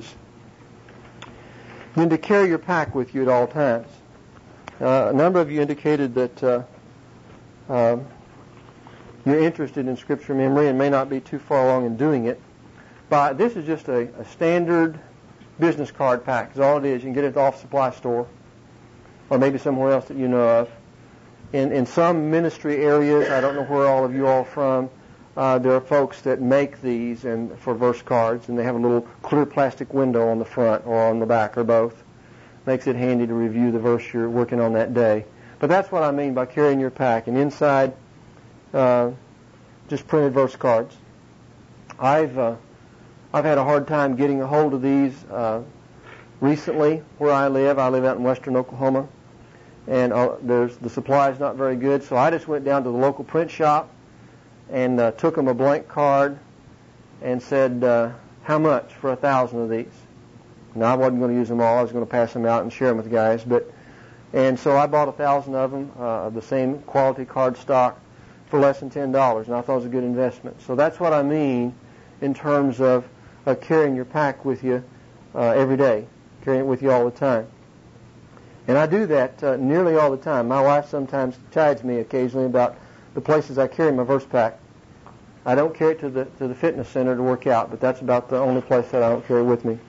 Then to carry your pack with you at all times. Uh, a number of you indicated that uh, uh, you're interested in Scripture memory and may not be too far along in doing it. But this is just a, a standard business card pack. It's all it is. You can get it at the office supply store or maybe somewhere else that you know of. In, in some ministry areas, I don't know where all of you all are from, uh, there are folks that make these and for verse cards, and they have a little clear plastic window on the front or on the back or both. Makes it handy to review the verse you're working on that day. But that's what I mean by carrying your pack. And inside, uh, just printed verse cards. I've uh, I've had a hard time getting a hold of these uh, recently where I live. I live out in western Oklahoma, and uh, there's the supply is not very good. So I just went down to the local print shop and uh, took them a blank card and said, uh, how much for a thousand of these? Now, I wasn't going to use them all. I was going to pass them out and share them with the guys. But, and so I bought a thousand of them, uh, of the same quality card stock for less than ten dollars, and I thought it was a good investment. So that's what I mean in terms of uh, carrying your pack with you uh, every day, carrying it with you all the time. And I do that uh, nearly all the time. My wife sometimes chides me occasionally about the places I carry my verse pack. I don't carry it to the to the fitness center to work out, but that's about the only place that I don't carry with me.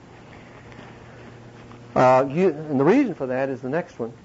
Uh, you, and the reason for that is the next one.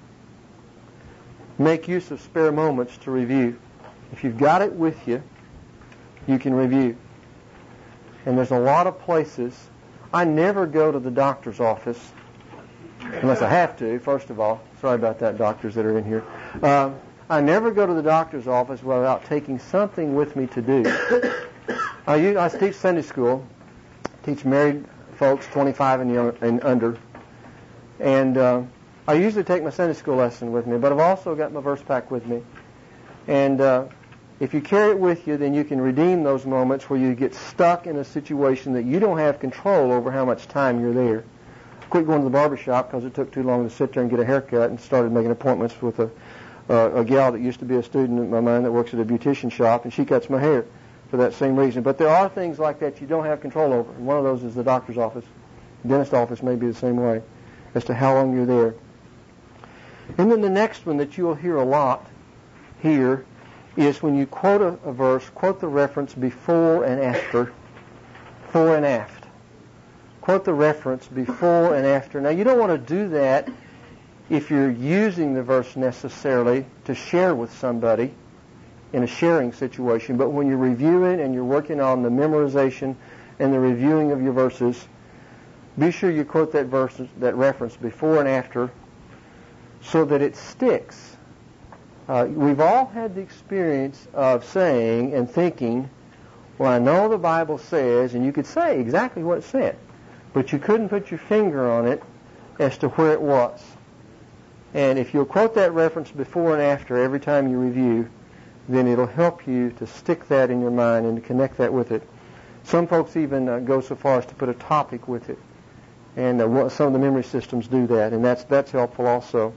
Make use of spare moments to review. If you've got it with you, you can review. And there's a lot of places. I never go to the doctor's office unless I have to, first of all. Sorry about that, doctors that are in here. Uh, I never go to the doctor's office without taking something with me to do. I, use, I teach Sunday school, teach married folks twenty-five and, young, and under. And uh, I usually take my Sunday school lesson with me, but I've also got my verse pack with me. And uh, if you carry it with you, then you can redeem those moments where you get stuck in a situation that you don't have control over how much time you're there. I quit going to the barber shop because it took too long to sit there and get a haircut, and started making appointments with a, uh, a gal that used to be a student of mine that works at a beautician shop, and she cuts my hair for that same reason. But there are things like that you don't have control over, and one of those is the doctor's office. The dentist office may be the same way as to how long you're there. And then the next one that you'll hear a lot here is when you quote a, a verse, quote the reference before and after, fore and aft. Quote the reference before and after. Now, you don't want to do that if you're using the verse necessarily to share with somebody in a sharing situation, but when you're reviewing and you're working on the memorization and the reviewing of your verses, be sure you quote that verse, that reference before and after, so that it sticks. Uh, we've all had the experience of saying and thinking, well, I know the Bible says, and you could say exactly what it said, but you couldn't put your finger on it as to where it was. And if you'll quote that reference before and after every time you review, then it'll help you to stick that in your mind and to connect that with it. Some folks even uh, go so far as to put a topic with it. And uh, some of the memory systems do that, and that's that's helpful also.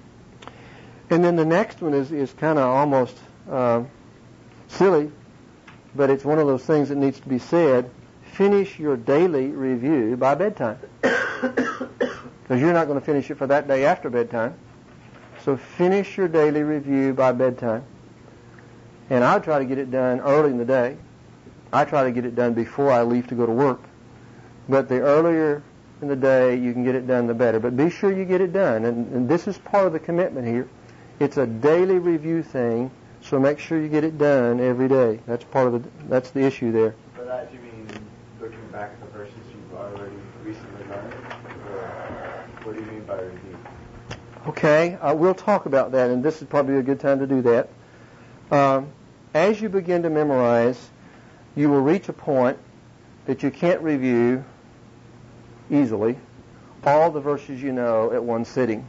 And then the next one is, is kind of almost uh, silly, but it's one of those things that needs to be said. Finish your daily review by bedtime. Because you're not going to finish it for that day after bedtime. So finish your daily review by bedtime. And I try to get it done early in the day. I try to get it done before I leave to go to work. But the earlier in the day you can get it done, the better. But be sure you get it done. And, and this is part of the commitment here. It's a daily review thing, so make sure you get it done every day. That's part of the, that's the issue there. By that, do you mean looking back at the verses you've already recently learned? Or what do you mean by review? Okay, uh, we'll talk about that, and this is probably a good time to do that. Um, as you begin to memorize, you will reach a point that you can't review easily all the verses you know at one sitting.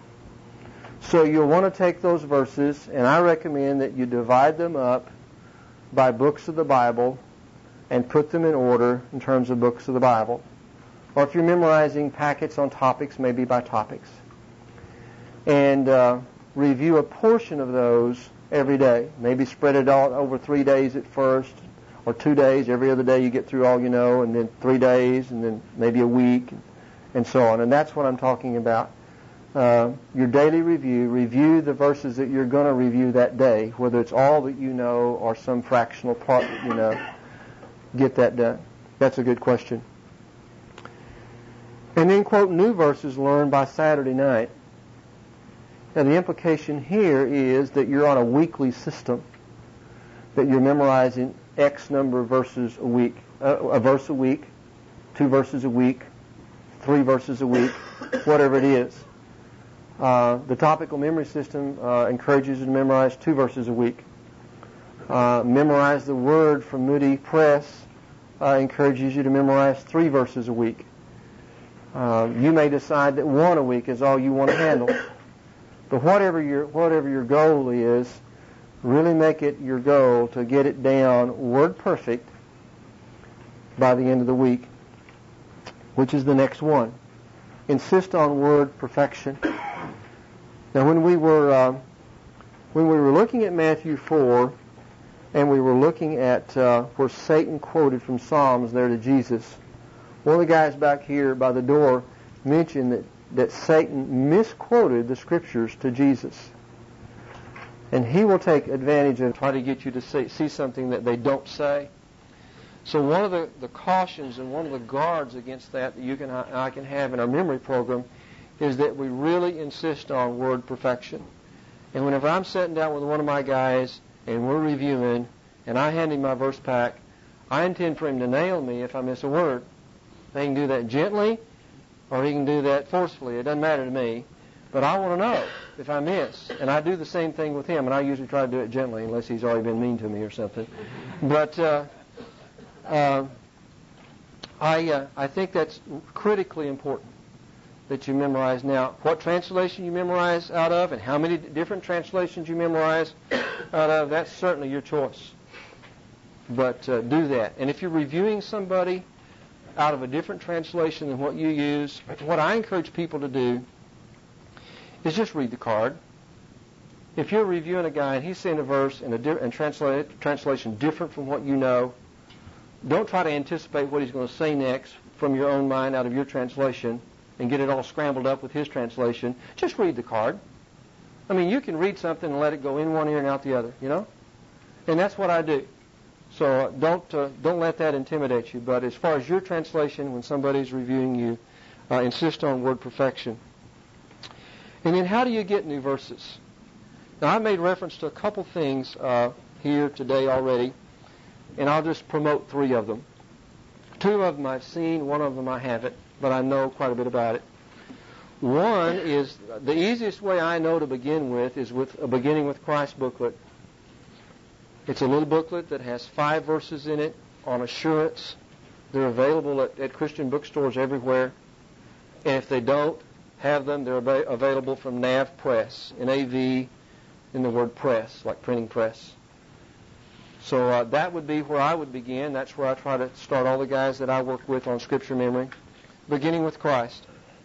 So you'll want to take those verses, and I recommend that you divide them up by books of the Bible and put them in order in terms of books of the Bible. Or if you're memorizing packets on topics, maybe by topics. And uh, review a portion of those every day. Maybe spread it all over three days at first, or two days. Every other day you get through all you know, and then three days, and then maybe a week, and so on. And that's what I'm talking about. Uh, your daily review, review the verses that you're going to review that day, whether it's all that you know or some fractional part that you know. Get that done. That's a good question. And then quote new verses learned by Saturday night. Now the implication here is that you're on a weekly system, that you're memorizing X number of verses a week, uh, a verse a week, two verses a week, three verses a week, whatever it is. Uh, the topical memory system uh, encourages you to memorize two verses a week. Uh, memorize the Word from Moody Press uh, encourages you to memorize three verses a week. Uh, you may decide that one a week is all you want to handle. But whatever your whatever your goal is, really make it your goal to get it down word perfect by the end of the week, which is the next one. Insist on word perfection. Now, when we were uh, when we were looking at Matthew four, and we were looking at uh, where Satan quoted from Psalms there to Jesus, one of the guys back here by the door mentioned that, that Satan misquoted the Scriptures to Jesus. And he will take advantage of try to get you to see, see something that they don't say. So one of the, the cautions and one of the guards against that that you can I can have in our memory program is that we really insist on word perfection. And whenever I'm sitting down with one of my guys and we're reviewing and I hand him my verse pack, I intend for him to nail me if I miss a word. They can do that gently or he can do that forcefully. It doesn't matter to me. But I want to know if I miss. And I do the same thing with him, and I usually try to do it gently unless he's already been mean to me or something. But uh, uh, I, uh, I think that's critically important that you memorize. Now, what translation you memorize out of and how many different translations you memorize out of, that's certainly your choice. But uh, do that. And if you're reviewing somebody out of a different translation than what you use, what I encourage people to do is just read the card. If you're reviewing a guy and he's saying a verse in a di- and translate, translation different from what you know, don't try to anticipate what he's going to say next from your own mind out of your translation and get it all scrambled up with his translation. Just read the card. I mean, you can read something and let it go in one ear and out the other, you know? And that's what I do. So uh, don't uh, don't let that intimidate you. But as far as your translation, when somebody's reviewing you, uh, insist on word perfection. And then how do you get new verses? Now, I've made reference to a couple things uh, here today already, and I'll just promote three of them. Two of them I've seen, one of them I haven't, but I know quite a bit about it. One is, the easiest way I know to begin with is with a Beginning with Christ booklet. It's a little booklet that has five verses in it on assurance. They're available at, at Christian bookstores everywhere. And if they don't have them, they're ab- available from Nav Press, N A V in the word press, like printing press. So uh, that would be where I would begin. That's where I try to start all the guys that I work with on Scripture memory, Beginning with Christ.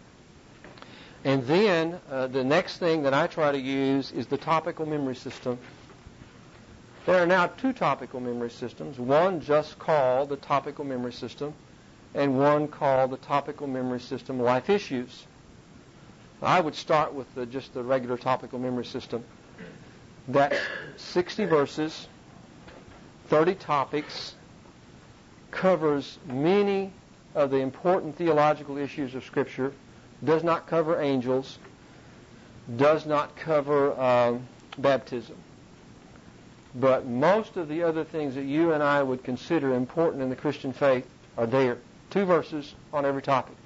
And then uh, the next thing that I try to use is the topical memory system. There are now two topical memory systems, one just called the topical memory system, and one called the topical memory system Life Issues. I would start with the, just the regular topical memory system. That's sixty verses, thirty topics, covers many of the important theological issues of Scripture, does not cover angels, does not cover um, baptism. But most of the other things that you and I would consider important in the Christian faith are there. Two verses on every topic.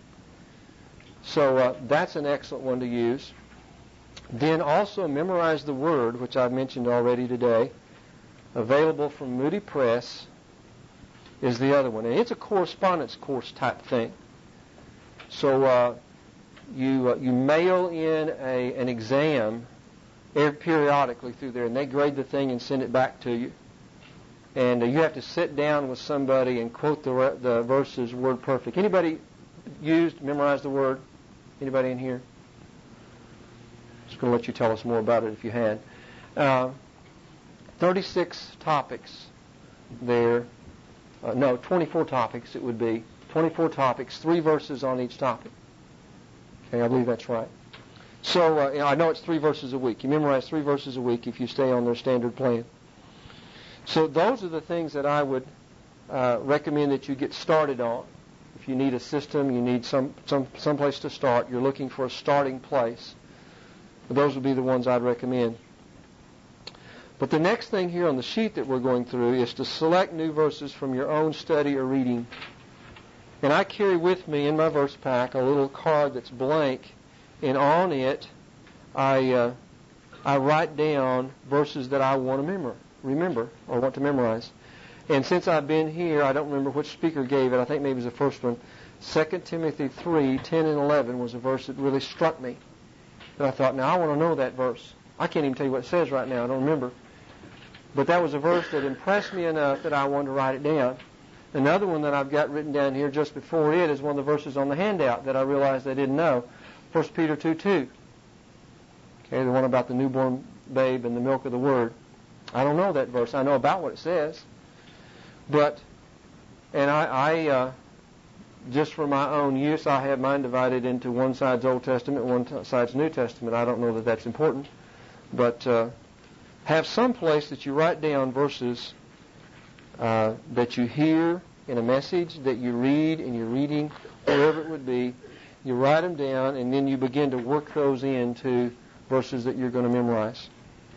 So uh, that's an excellent one to use. Then also memorize the Word, which I've mentioned already today. Available from Moody Press is the other one. And it's a correspondence course type thing. So uh, you uh, you mail in a an exam periodically through there, and they grade the thing and send it back to you. And uh, you have to sit down with somebody and quote the re- the verses word perfect. Anybody used, memorized the Word? Anybody in here? Just going to let you tell us more about it if you had. Uh, thirty-six topics there. Uh, no, twenty-four topics it would be. twenty-four topics, three verses on each topic. Okay, I believe that's right. So uh, you know, I know it's three verses a week. You memorize three verses a week if you stay on their standard plan. So those are the things that I would uh, recommend that you get started on. If you need a system, you need some, some some place to start, you're looking for a starting place, those would be the ones I'd recommend. But the next thing here on the sheet that we're going through is to select new verses from your own study or reading. And I carry with me in my verse pack a little card that's blank, and on it I uh, I write down verses that I want to remember, remember or want to memorize. And since I've been here, I don't remember which speaker gave it. I think maybe it was the first one. Second Timothy three, ten and eleven was a verse that really struck me. And I thought, now I want to know that verse. I can't even tell you what it says right now. I don't remember. But that was a verse that impressed me enough that I wanted to write it down. Another one that I've got written down here just before it is one of the verses on the handout that I realized I didn't know. First Peter two two. Okay, the one about the newborn babe and the milk of the Word. I don't know that verse. I know about what it says. But, and I, I uh, just for my own use, I have mine divided into one side's Old Testament, one t- side's New Testament. I don't know that that's important. But uh, have some place that you write down verses uh, that you hear in a message, that you read in your reading, wherever it would be. You write them down, and then you begin to work those into verses that you're going to memorize.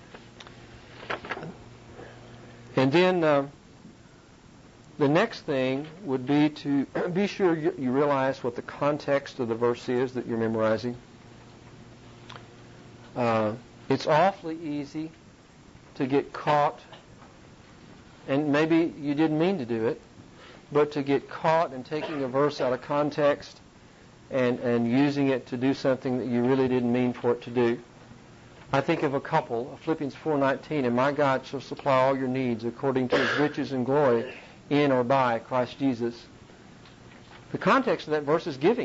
And then uh, the next thing would be to be sure you, you realize what the context of the verse is that you're memorizing. Uh, it's awfully easy to get caught, and maybe you didn't mean to do it, but to get caught in taking a verse out of context and, and using it to do something that you really didn't mean for it to do. I think of a couple, Philippians four nineteen, and my God shall supply all your needs according to His riches and glory in or by Christ Jesus. The context of that verse is giving.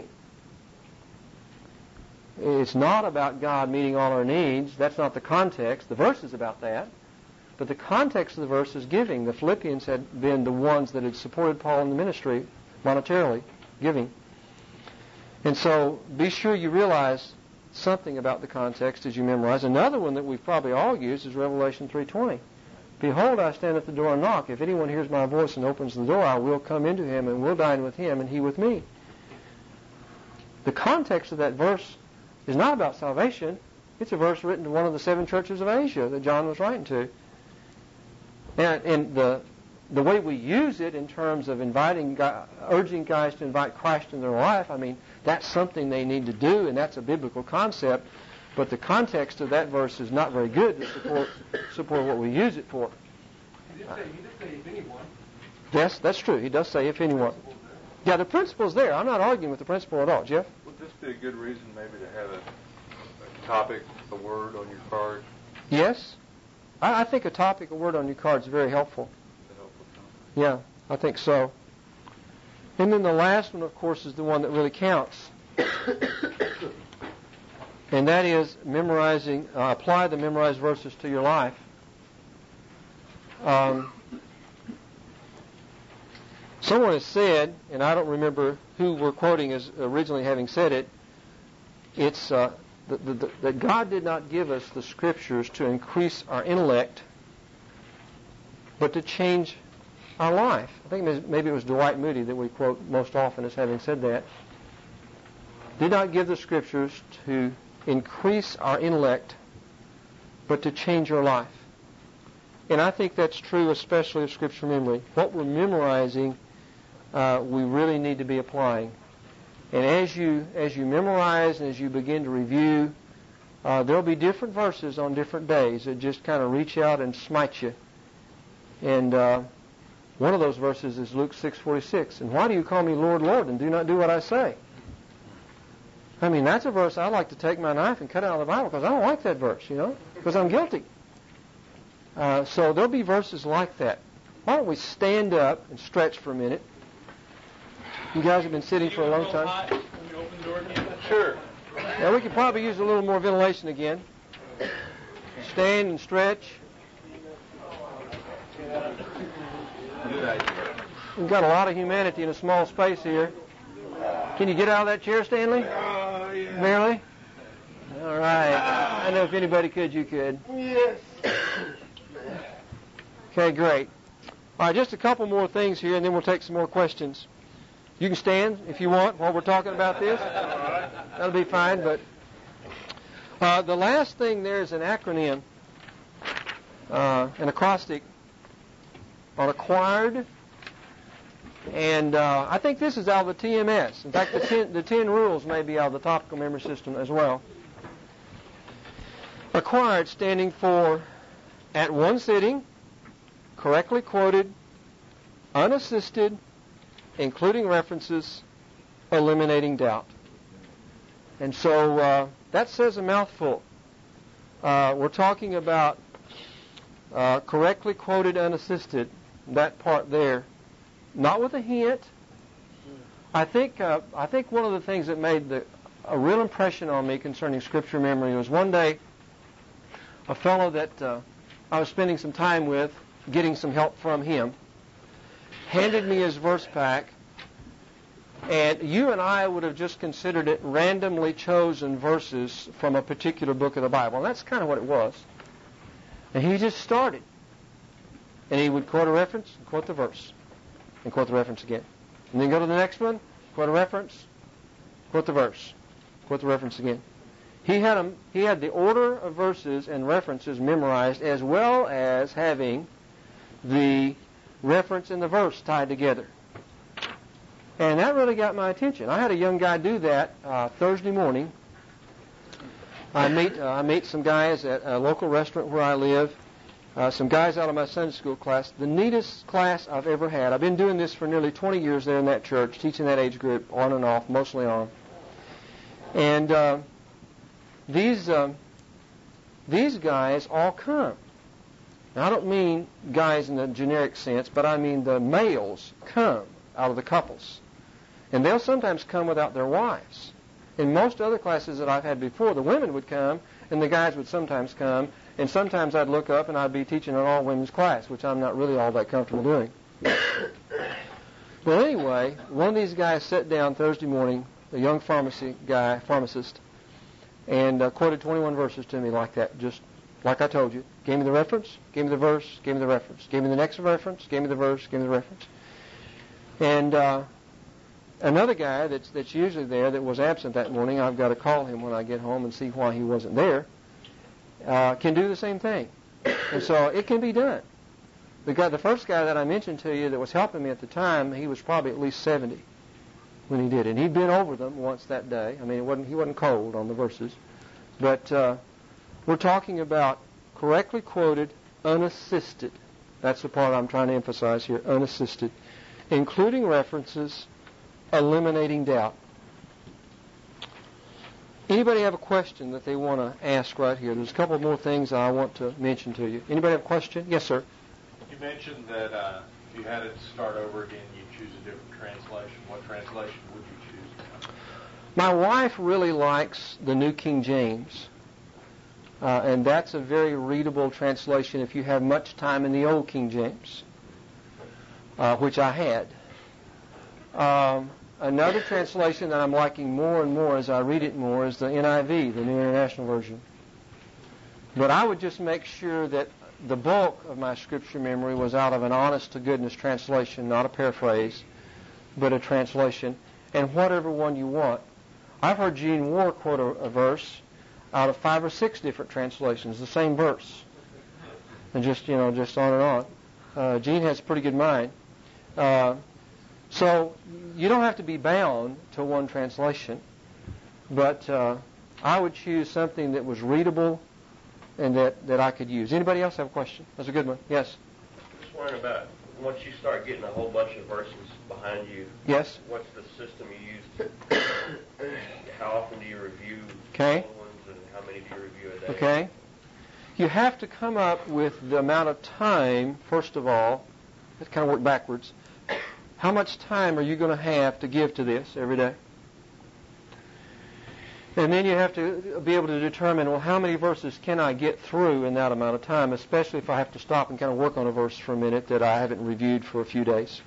It's not about God meeting all our needs. That's not the context. The verse is about that. But the context of the verse is giving. The Philippians had been the ones that had supported Paul in the ministry monetarily, giving. And so be sure you realize something about the context as you memorize. Another one that we've probably all used is Revelation three twenty. Behold, I stand at the door and knock. If anyone hears my voice and opens the door, I will come into him and will dine with him and he with me. The context of that verse is not about salvation. It's a verse written to one of the seven churches of Asia that John was writing to. And, and the the way we use it in terms of inviting, urging guys to invite Christ in their life, I mean, that's something they need to do, and that's a biblical concept. But the context of that verse is not very good to support support what we use it for. He did say, he did say if anyone. Yes, that's true. He does say if anyone. Yeah, the principle's there. I'm not arguing with the principle at all. Jeff? Would this be a good reason maybe to have a, a topic, a word on your card? Yes. I, I think a topic, a word on your card is very helpful. Yeah, I think so. And then the last one, of course, is the one that really counts. And that is memorizing, uh, apply the memorized verses to your life. Um, someone has said, and I don't remember who we're quoting as originally having said it, it's uh, the, the, the, that God did not give us the Scriptures to increase our intellect, but to change our life. I think maybe it was Dwight Moody that we quote most often as having said that. Did not give the Scriptures to increase our intellect, but to change our life. And I think that's true especially of Scripture memory. What we're memorizing, uh, we really need to be applying. And as you as you memorize and as you begin to review, uh, there'll be different verses on different days that just kind of reach out and smite you. And uh, one of those verses is Luke six forty-six. And why do you call me Lord, Lord, and do not do what I say? I mean, that's a verse I'd like to take my knife and cut out of the Bible because I don't like that verse, you know, because I'm guilty. Uh, so there'll be verses like that. Why don't we stand up and stretch for a minute? You guys have been sitting for a long time. Sure. Now, we could probably use a little more ventilation again. Stand and stretch. We've got a lot of humanity in a small space here. Can you get out of that chair, Stanley? Oh, yeah. Barely? All right. I know if anybody could, you could. Yes. Okay, great. All right, just a couple more things here, and then we'll take some more questions. You can stand if you want while we're talking about this. That'll be fine, but uh, the last thing there is an acronym, uh, an acrostic on acquired. And uh, I think this is out of the T M S. In fact, the ten, the ten rules may be out of the topical memory system as well. Acquired standing for at one sitting, correctly quoted, unassisted, including references, eliminating doubt. And so uh, that says a mouthful. Uh, we're talking about uh, correctly quoted, unassisted, that part there. Not with a hint. I think uh, I think one of the things that made the, a real impression on me concerning Scripture memory was one day a fellow that uh, I was spending some time with, getting some help from him, handed me his verse pack, and you and I would have just considered it randomly chosen verses from a particular book of the Bible. And that's kind of what it was. And he just started. And he would quote a reference and quote the verse. And quote the reference again. And then go to the next one, quote a reference, quote the verse, quote the reference again. He had a, he had the order of verses and references memorized, as well as having the reference and the verse tied together. And that really got my attention. I had a young guy do that uh, Thursday morning. I meet uh, I meet some guys at a local restaurant where I live, uh, some guys out of my Sunday school class. The neatest class I've ever had. I've been doing this for nearly twenty years there in that church, teaching that age group on and off, mostly on. And uh, these um, these guys all come. Now, I don't mean guys in the generic sense, but I mean the males come out of the couples. And they'll sometimes come without their wives. In most other classes that I've had before, the women would come, and the guys would sometimes come, and sometimes I'd look up and I'd be teaching an all-women's class, which I'm not really all that comfortable doing. Well, anyway, one of these guys sat down Thursday morning, a young pharmacy guy, pharmacist, and uh, quoted twenty-one verses to me like that, just like I told you. Gave me the reference, gave me the verse, gave me the reference, gave me the next reference, gave me the verse, gave me the reference. And uh, another guy that's that's usually there that was absent that morning, I've got to call him when I get home and see why he wasn't there, uh, can do the same thing. And so it can be done. The guy, the first guy that I mentioned to you that was helping me at the time, he was probably at least seventy when he did it. And he'd been over them once that day. I mean, it wasn't, he wasn't cold on the verses. But uh, we're talking about correctly quoted, unassisted. That's the part I'm trying to emphasize here, unassisted. Including references, eliminating doubt. Anybody have a question that they want to ask right here? There's a couple more things I want to mention to you. Anybody have a question? Yes, sir. You mentioned that uh, if you had it start over again, you'd choose a different translation. What translation would you choose? My wife really likes the New King James. Uh, and that's a very readable translation if you have much time in the Old King James, uh, which I had. Um, another translation that I'm liking more and more as I read it more is the N I V, the New International Version. But I would just make sure that the bulk of my scripture memory was out of an honest-to-goodness translation, not a paraphrase, but a translation, and whatever one you want. I've heard Gene Moore quote a, a verse out of five or six different translations, the same verse, and just, you know, just on and on. Uh, Gene has a pretty good mind. Uh, so you don't have to be bound to one translation, but uh, I would choose something that was readable and that, that I could use. Anybody else have a question? That's a good one. Yes? Just wondering about, once you start getting a whole bunch of verses behind you, yes, what's the system you use to, how often do you review okay. all ones and how many do you review a day? Okay. You have to come up with the amount of time, first of all. Let's kind of work backwards. How much time are you going to have to give to this every day? And then you have to be able to determine, well, how many verses can I get through in that amount of time, especially if I have to stop and kind of work on a verse for a minute that I haven't reviewed for a few days.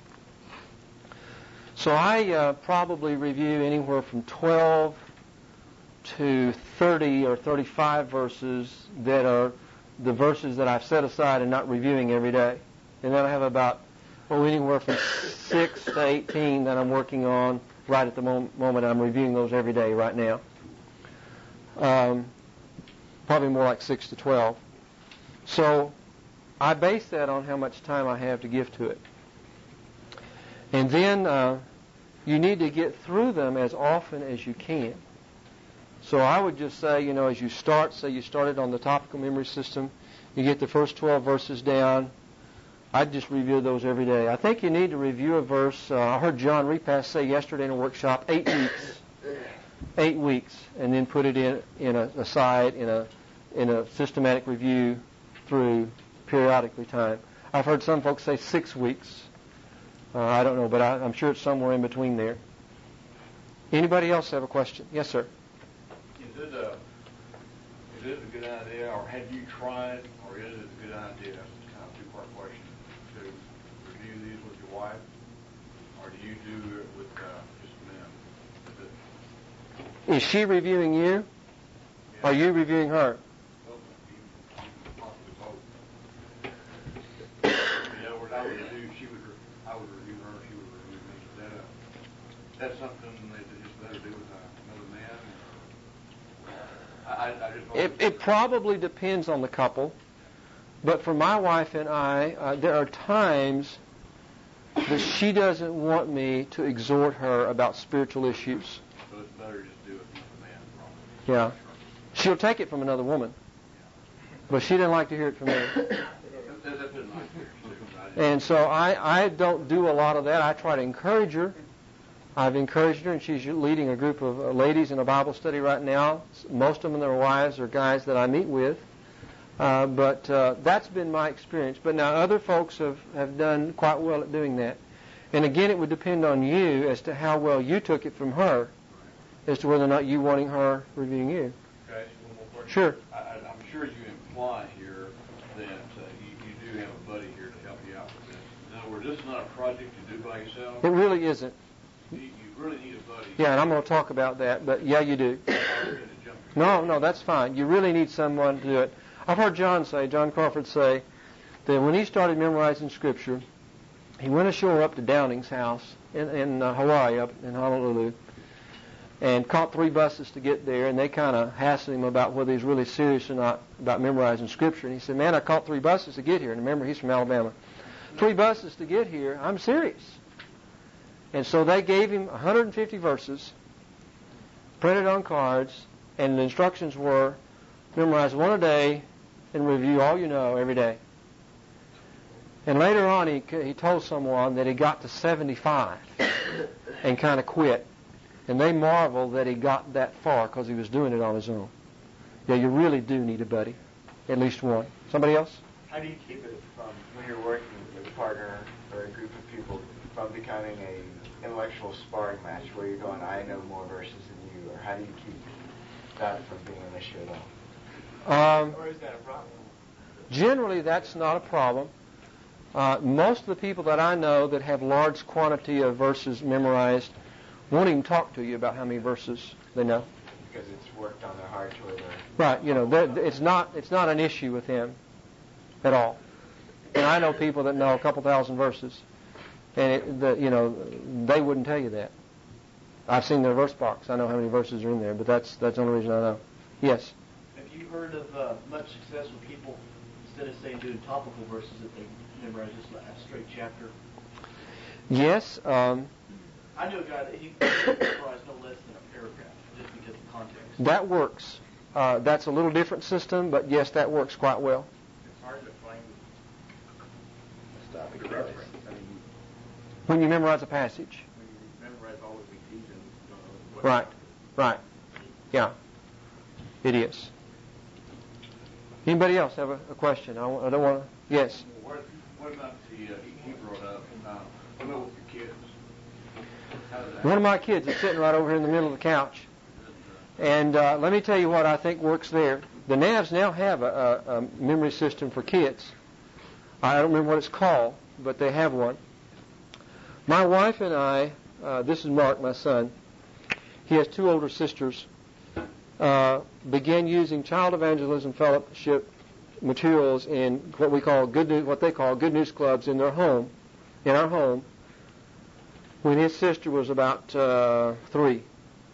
So I uh, probably review anywhere from twelve to thirty or thirty-five verses that are the verses that I've set aside and not reviewing every day. And then I have about, oh, anywhere from six to eighteen that I'm working on right at the mom- moment. I'm reviewing those every day right now. Um, probably more like six to twelve. So I base that on how much time I have to give to it. And then uh, you need to get through them as often as you can. So I would just say, you know, as you start, say you started on the topical memory system, you get the first twelve verses down, I'd just review those every day. I think you need to review a verse. Uh, I heard John Repass say yesterday in a workshop, eight weeks. Eight weeks, and then put it in in a aside in a in a systematic review through periodically time. I've heard some folks say six weeks. Uh, I don't know, but I, I'm sure it's somewhere in between there. Anybody else have a question? Yes, sir. Is it a is it a good idea, or have you tried, or is it a good idea? It's kind of a two-part question. To review these with your wife, or do you do it with uh, just men? Is she reviewing you? Yeah. Are you reviewing her? that something that it's better to do with another man? I, I just It, it probably depends on the couple, but for my wife and I, uh, there are times that she doesn't want me to exhort her about spiritual issues. So it's better just do it with a man. Yeah. She'll take it from another woman, but she didn't like to hear it from me. And so I, I don't do a lot of that. I try to encourage her. I've encouraged her, and she's leading a group of uh, ladies in a Bible study right now. Most of them, their wives, are guys that I meet with. Uh, but uh, that's been my experience. But now other folks have, have done quite well at doing that. And again, it would depend on you as to how well you took it from her, as to whether or not you wanting her reviewing you. Okay, one more question. Sure. I, I- I'm sure you imply here that uh, you, you do have a buddy here to help you out with this. In other words, this is not a project you do by yourself. It really isn't. You, you really need a buddy. Yeah, and I'm going to talk about that, but yeah, you do. No, no, that's fine. You really need someone to do it. I've heard John say, John Crawford say, that when he started memorizing Scripture, he went ashore up to Downing's house in, in uh, Hawaii, up in Honolulu, and caught three buses to get there, and they kind of hassled him about whether he's really serious or not about memorizing Scripture. And he said, man, I caught three buses to get here. And remember, he's from Alabama. Three buses to get here. I'm serious. And so they gave him one hundred fifty verses, printed on cards, and the instructions were memorize one a day and review all you know every day. And later on, he he told someone that he got to seventy-five and kind of quit. And they marveled that he got that far because he was doing it on his own. Yeah, you really do need a buddy, at least one. Somebody else? How do you keep it from, when you're working with a partner or a group of people, from becoming a intellectual sparring match where you're going, I know more verses than you, or how do you keep that from being an issue at all? Um, or is that a problem? Generally, that's not a problem. Uh, most of the people that I know that have large quantity of verses memorized won't even talk to you about how many verses they know. Because it's worked on their heart to where Right, you know, it's not it's not an issue with them at all. And I know people that know a couple thousand verses, and it, the, you know, they wouldn't tell you that. I've seen their verse box. I know how many verses are in there, but that's that's the only reason I know. Yes. Have you heard of uh, much success with people, instead of saying doing topical verses, that they memorize just a straight chapter? Yes. Um, I knew a guy that he memorized no less than a paragraph, just because of context. That works. Uh, that's a little different system, but yes, that works quite well. It's hard to find the reference. I mean, When you memorize a passage. when you memorize all of the keys and you don't know what. Right. Right. Yeah. It is. Anybody else have a, a question? I, I don't want to. Yes. What, what about the, uh, he brought up, uh, what about with your kids? How does that One of my kids is sitting right over here in the middle of the couch. And uh, let me tell you what I think works there. The N A Vs now have a, a, a memory system for kids. I don't remember what it's called, but they have one. My wife and I, uh, this is Mark, my son, he has two older sisters, uh, began using Child Evangelism Fellowship materials in what we call good news, what they call good news clubs in their home, in our home, when his sister was about uh, three.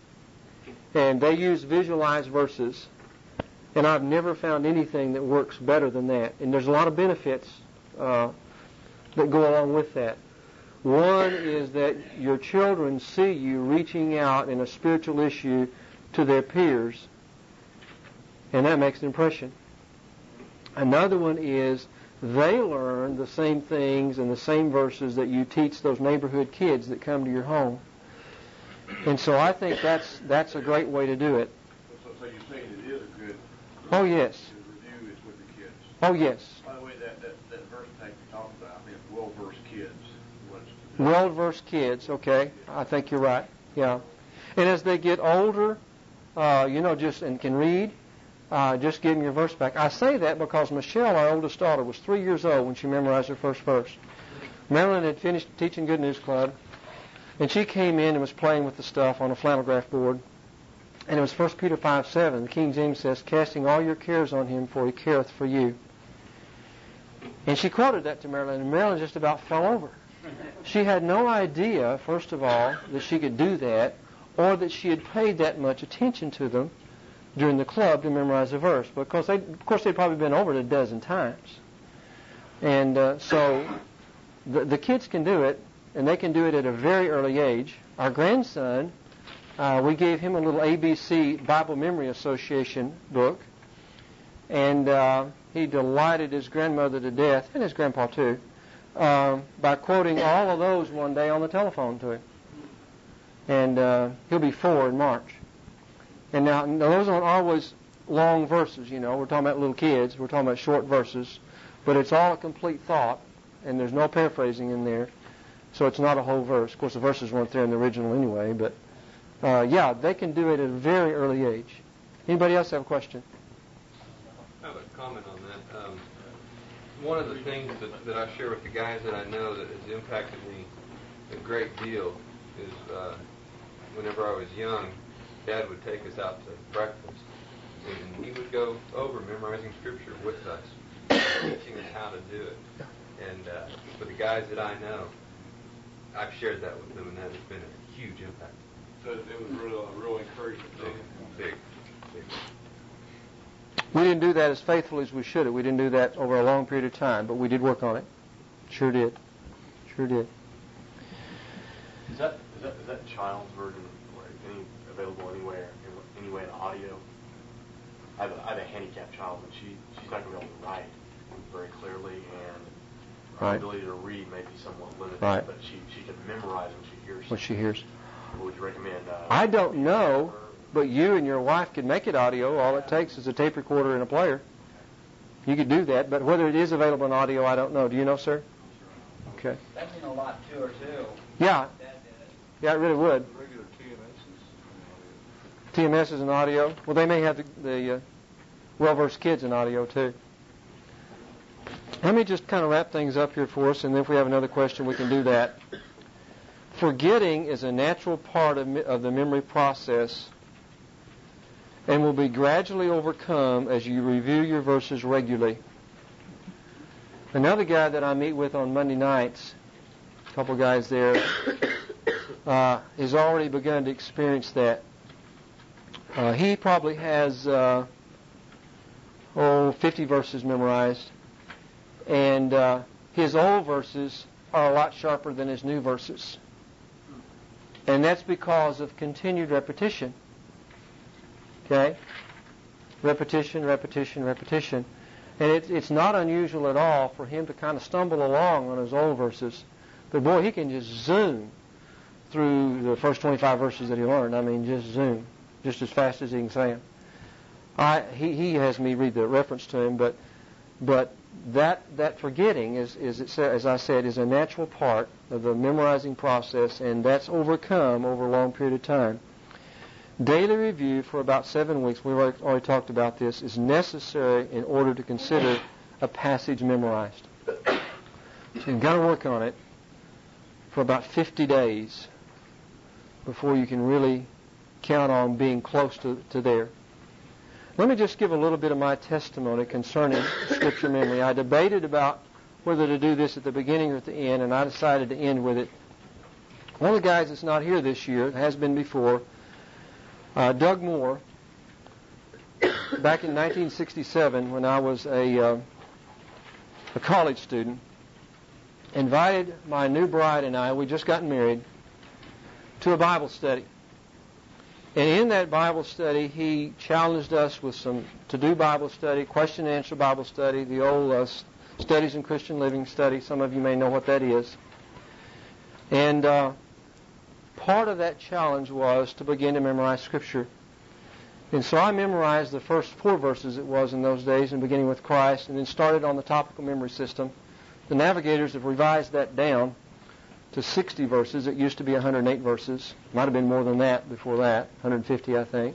And they use visualized verses, and I've never found anything that works better than that. And there's a lot of benefits uh, that go along with that. One is that your children see you reaching out in a spiritual issue to their peers, and that makes an impression. Another one is they learn the same things and the same verses that you teach those neighborhood kids that come to your home. And so I think that's that's a great way to do it. So, so you're saying it is a good. Oh, yes. The review is with the kids. Oh, yes. By the way, that, that, that verse tag you talked about, I think well-versed kids. Well-versed kids, okay. I think you're right. Yeah. And as they get older, uh, you know, just and can read, uh, just give them your verse back. I say that because Michelle, our oldest daughter, was three years old when she memorized her first verse. Marilyn had finished teaching Good News Club, and she came in and was playing with the stuff on a flannel graph board. And it was First Peter five seven. The King James says, casting all your cares on him, for he careth for you. And she quoted that to Marilyn, and Marilyn just about fell over. She had no idea, first of all, that she could do that, or that she had paid that much attention to them during the club to memorize a verse. Because they, of course, they'd probably been over it a dozen times. And uh, so the, the kids can do it, and they can do it at a very early age. Our grandson, uh, we gave him a little A B C Bible Memory Association book, and uh, he delighted his grandmother to death, and his grandpa too, uh, by quoting all of those one day on the telephone to him. And uh, he'll be four in March. And now, those aren't always long verses, you know. We're talking about little kids. We're talking about short verses. But it's all a complete thought, and there's no paraphrasing in there. So it's not a whole verse. Of course, the verses weren't there in the original anyway. But, uh, yeah, they can do it at a very early age. Anybody else have a question? I have a comment on that. Um, one of the things that, that I share with the guys that I know that has impacted me a great deal is uh, whenever I was young, Dad would take us out to breakfast, and he would go over memorizing Scripture with us, teaching us how to do it. And uh, for the guys that I know, I've shared that with them, and that has been a huge impact. So it was real, a real encouragement to them. Big, big. We didn't do that as faithfully as we should have. We didn't do that over a long period of time, but we did work on it. Sure did. Sure did. Is that is that is that child's version or any available anywhere anyway in audio? I have, a, I have a handicapped child, and she she's not going to be able to write very clearly, and her right. ability to read may be somewhat limited. Right. But she she can memorize when she hears. What she hears. What would you recommend? Uh, I don't know, but you and your wife could make it audio. All it takes is a tape recorder and a player. You could do that, but whether it is available in audio, I don't know. Do you know, sir? Okay. That'd mean a lot to her too. Yeah. Yeah, it really would. Regular T M S's. T M S is in audio. Well, they may have the, the uh, well-versed kids in audio, too. Let me just kind of wrap things up here for us, and then if we have another question, we can do that. Forgetting is a natural part of, of the memory process and will be gradually overcome as you review your verses regularly. Another guy that I meet with on Monday nights, a couple guys there, uh, has already begun to experience that. Uh, he probably has, uh, oh, fifty verses memorized, and uh, his old verses are a lot sharper than his new verses. And that's because of continued repetition. Okay? Repetition, repetition, repetition. And it, it's not unusual at all for him to kind of stumble along on his old verses. But boy, he can just zoom through the first twenty-five verses that he learned. I mean, just zoom, just as fast as he can say them. I, he, he has me read the reference to him, but but that that forgetting is, is it, as I said, is a natural part of the memorizing process, and that's overcome over a long period of time. Daily review for about seven weeks, we've already, already talked about this, is necessary in order to consider a passage memorized. So you've got to work on it for about fifty days before you can really count on being close to, to there. Let me just give a little bit of my testimony concerning Scripture memory. I debated about whether to do this at the beginning or at the end, and I decided to end with it. One of the guys that's not here this year, has been before, uh, Doug Moore, back in nineteen sixty-seven, when I was a, uh, a college student, invited my new bride and I, we just gotten married, to a Bible study. And in that Bible study, he challenged us with some to do Bible study, question and answer Bible study, the old uh, Studies in Christian Living study. Some of you may know what that is. And uh, part of that challenge was to begin to memorize Scripture. And so I memorized the first four verses it was in those days, and beginning with Christ, and then started on the topical memory system. The Navigators have revised that down to sixty verses. It used to be one hundred eight verses. Might have been more than that before that, one hundred fifty, I think.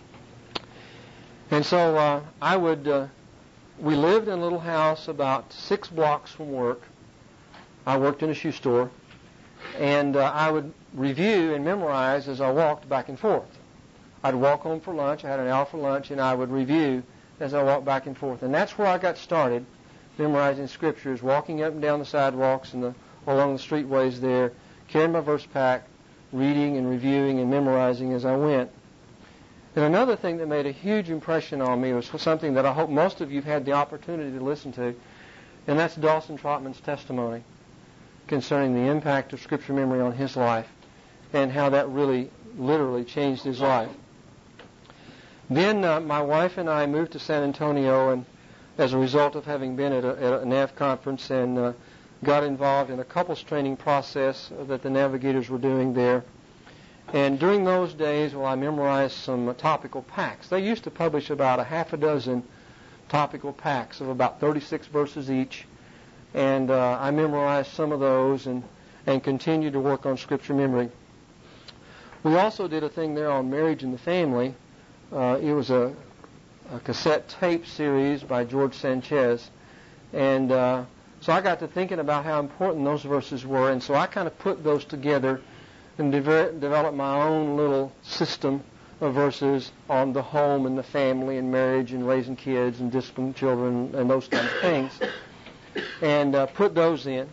And so uh, I would, uh, we lived in a little house about six blocks from work. I worked in a shoe store. And uh, I would review and memorize as I walked back and forth. I'd walk home for lunch. I had an hour for lunch, and I would review as I walked back and forth. And that's where I got started memorizing Scriptures, walking up and down the sidewalks and the along the streetways there, carrying my verse pack, reading and reviewing and memorizing as I went. And another thing that made a huge impression on me was something that I hope most of you have had the opportunity to listen to, and that's Dawson Trotman's testimony concerning the impact of Scripture memory on his life and how that really, literally changed his life. Then uh, my wife and I moved to San Antonio, and as a result of having been at a, at a N A V conference and uh, got involved in a couples training process that the Navigators were doing there. And during those days, well, I memorized some uh, topical packs. They used to publish about a half a dozen topical packs of about thirty-six verses each. And uh, I memorized some of those and, and continued to work on Scripture memory. We also did a thing there on marriage and the family. Uh, it was a, a cassette tape series by George Sanchez. And uh, so I got to thinking about how important those verses were. And so I kind of put those together and de- developed my own little system of verses on the home and the family and marriage and raising kids and disciplining children and those kinds of things. And uh, put those in.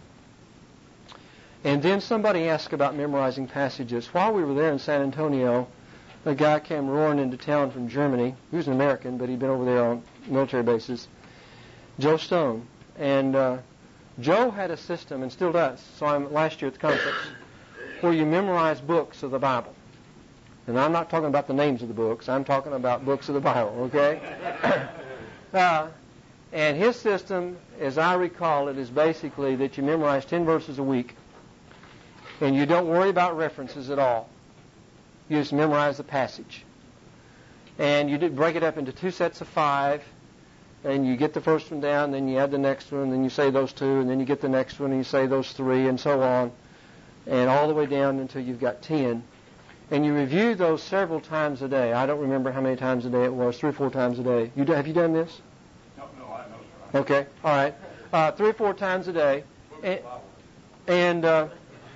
And then somebody asked about memorizing passages. While we were there in San Antonio, a guy came roaring into town from Germany. He was an American, but he'd been over there on military bases. Joe Stone. And uh, Joe had a system, and still does, so I'm last year at the conference, where you memorize books of the Bible. And I'm not talking about the names of the books. I'm talking about books of the Bible, okay? uh, and his system, as I recall it, is basically that you memorize ten verses a week, and you don't worry about references at all. You just memorize the passage. And you do break it up into two sets of five, and you get the first one down, then you add the next one, then you say those two, and then you get the next one, and you say those three, and so on, and all the way down until you've got ten. And you review those several times a day. I don't remember how many times a day it was, three or four times a day. You do, have you done this? No, no, I know, sir. Okay, all right. Uh, three or four times a day. And, and uh,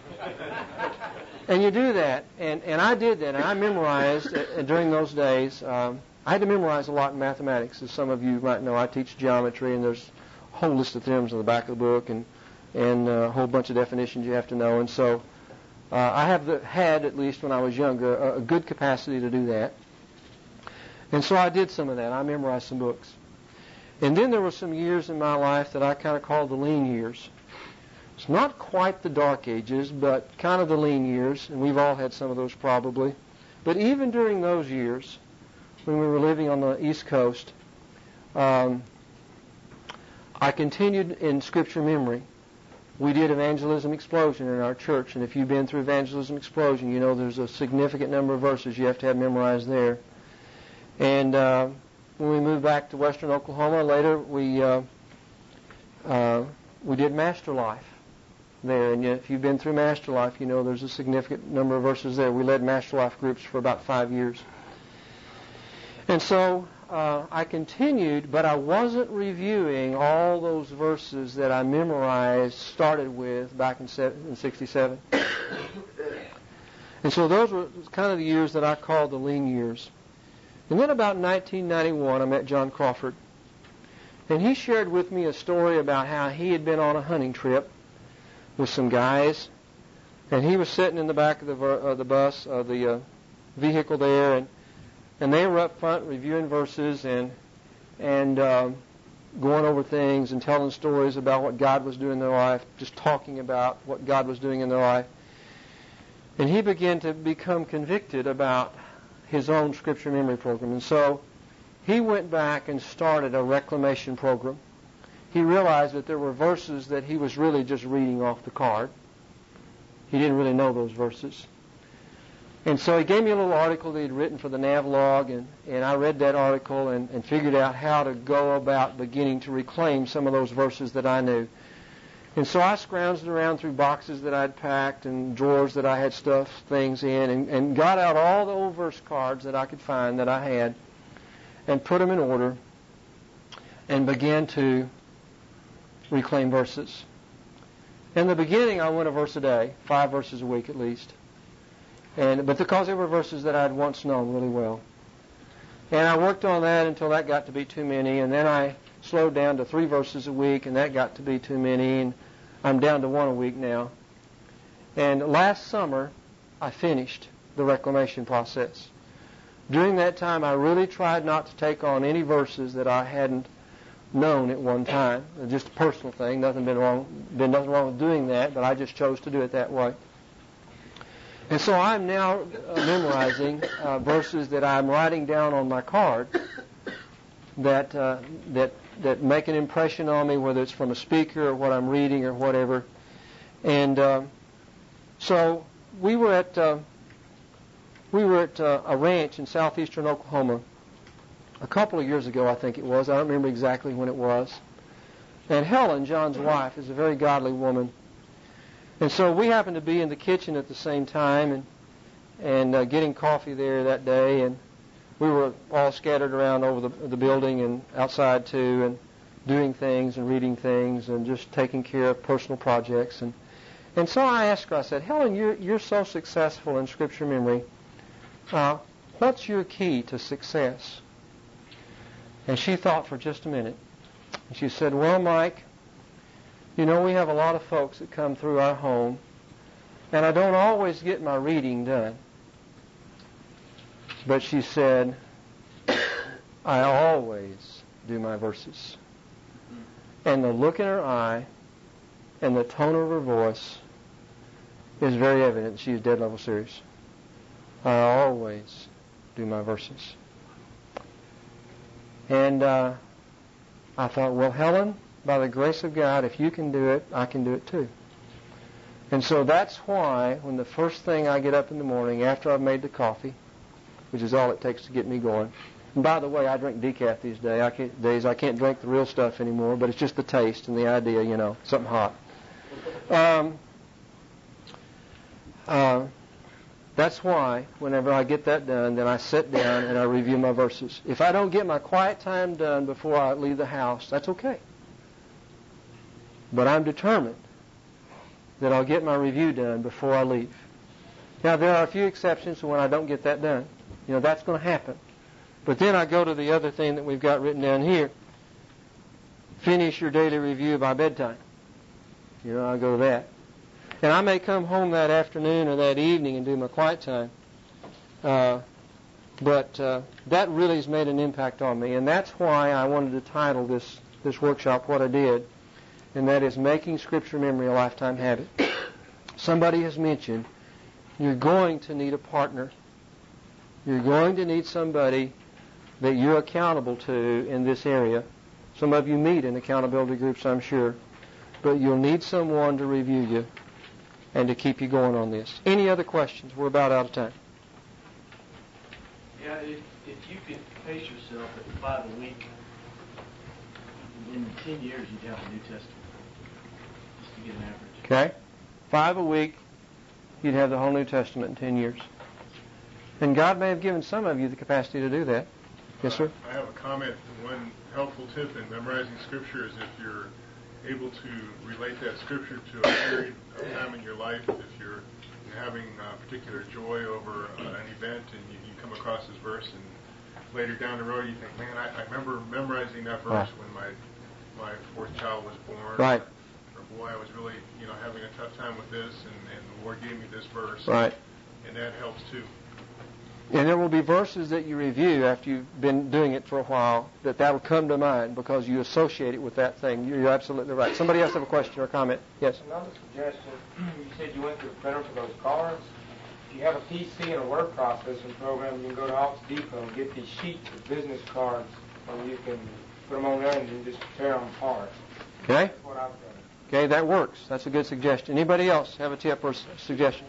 And you do that, and, and I did that, and I memorized uh, during those days. Um, I had to memorize a lot in mathematics, as some of you might know. I teach geometry, and there's a whole list of theorems on the back of the book, and and uh, a whole bunch of definitions you have to know. And so uh, I have the, had, at least when I was younger, a, a good capacity to do that. And so I did some of that. I memorized some books. And then there were some years in my life that I kind of called the lean years. It's not quite the dark ages, but kind of the lean years, and we've all had some of those probably. But even during those years, when we were living on the East Coast, um, I continued in Scripture memory. We did Evangelism Explosion in our church, and if you've been through Evangelism Explosion, you know there's a significant number of verses you have to have memorized there. And uh, when we moved back to western Oklahoma later, we uh, uh, we did Master Life there, and if you've been through Master Life, you know there's a significant number of verses there. We led Master Life groups for about five years. And so uh, I continued, but I wasn't reviewing all those verses that I memorized, started with back in sixty-seven. And so those were kind of the years that I called the lean years. And then about nineteen ninety-one, I met John Crawford. And he shared with me a story about how he had been on a hunting trip with some guys, and he was sitting in the back of the uh, the bus, uh, the uh, vehicle there, and and they were up front reviewing verses and and um, going over things and telling stories about what God was doing in their life, just talking about what God was doing in their life. And he began to become convicted about his own Scripture memory program, and so he went back and started a reclamation program. He realized that there were verses that he was really just reading off the card. He didn't really know those verses. And so he gave me a little article that he'd written for the Navlog, and, and I read that article and, and figured out how to go about beginning to reclaim some of those verses that I knew. And so I scrounged around through boxes that I'd packed and drawers that I had stuffed things in, and, and got out all the old verse cards that I could find that I had and put them in order and began to reclaim verses. In the beginning, I went a verse a day, five verses a week at least. And but because they were verses that I had once known really well. And I worked on that until that got to be too many, and then I slowed down to three verses a week, and that got to be too many. And I'm down to one a week now. And last summer, I finished the reclamation process. During that time, I really tried not to take on any verses that I hadn't known at one time. Just a personal thing. Nothing been wrong. Been nothing wrong with doing that, but I just chose to do it that way. And so I'm now uh, memorizing uh, verses that I'm writing down on my card that uh, that that make an impression on me, whether it's from a speaker or what I'm reading or whatever. And uh, so we were at uh, we were at uh, a ranch in southeastern Oklahoma a couple of years ago, I think it was. I don't remember exactly when it was. And Helen, John's wife, is a very godly woman. And so we happened to be in the kitchen at the same time and and uh, getting coffee there that day, and we were all scattered around over the, the building and outside too, and doing things and reading things and just taking care of personal projects. And and so I asked her, I said, Helen, you're, you're so successful in Scripture memory. Uh, what's your key to success? And she thought for just a minute. And she said, well, Mike, you know, we have a lot of folks that come through our home, and I don't always get my reading done. But she said, I always do my verses. And the look in her eye and the tone of her voice is very evident she's dead level serious. I always do my verses. And uh, I thought, well, Helen, by the grace of God, if you can do it, I can do it too. And so that's why when the first thing I get up in the morning after I've made the coffee, which is all it takes to get me going. And by the way, I drink decaf these days. I can't, days. I can't drink the real stuff anymore, but it's just the taste and the idea, you know, something hot. Um, uh, that's why whenever I get that done, then I sit down and I review my verses. If I don't get my quiet time done before I leave the house, that's okay. But I'm determined that I'll get my review done before I leave. Now, there are a few exceptions to when I don't get that done. You know, that's going to happen. But then I go to the other thing that we've got written down here. Finish your daily review by bedtime. You know, I go to that. And I may come home that afternoon or that evening and do my quiet time. Uh, but uh, that really has made an impact on me. And that's why I wanted to title this, this workshop what I did. And that is Making Scripture Memory a Lifetime Habit. Somebody has mentioned you're going to need a partner. You're going to need somebody that you're accountable to in this area. Some of you meet in accountability groups, I'm sure. But you'll need someone to review you and to keep you going on this. Any other questions? We're about out of time. Yeah, if, if you could pace yourself at five a week, in ten years you'd have the New Testament, just to get an average. Okay? Five a week, you'd have the whole New Testament in ten years. And God may have given some of you the capacity to do that. Yes, sir? I have a comment. One helpful tip in memorizing Scripture is if you're able to relate that Scripture to a period of time in your life, if you're having uh, particular joy over uh, an event and you, you come across this verse and later down the road you think, man, I, I remember memorizing that verse Right. when my my fourth child was born. Right. Or, boy, I was really, you know, having a tough time with this, and, and the Lord gave me this verse. Right. And that helps too. And there will be verses that you review after you've been doing it for a while that that'll come to mind because you associate it with that thing. You're absolutely right. Somebody else have a question or a comment? Yes? Another suggestion, you said you went to the printer for those cards. If you have a P C and a word processing program, you can go to Office Depot and get these sheets of business cards, and you can put them on there and you just tear them apart. Okay. That's what I've done. Okay, that works. That's a good suggestion. Anybody else have a tip or a suggestion?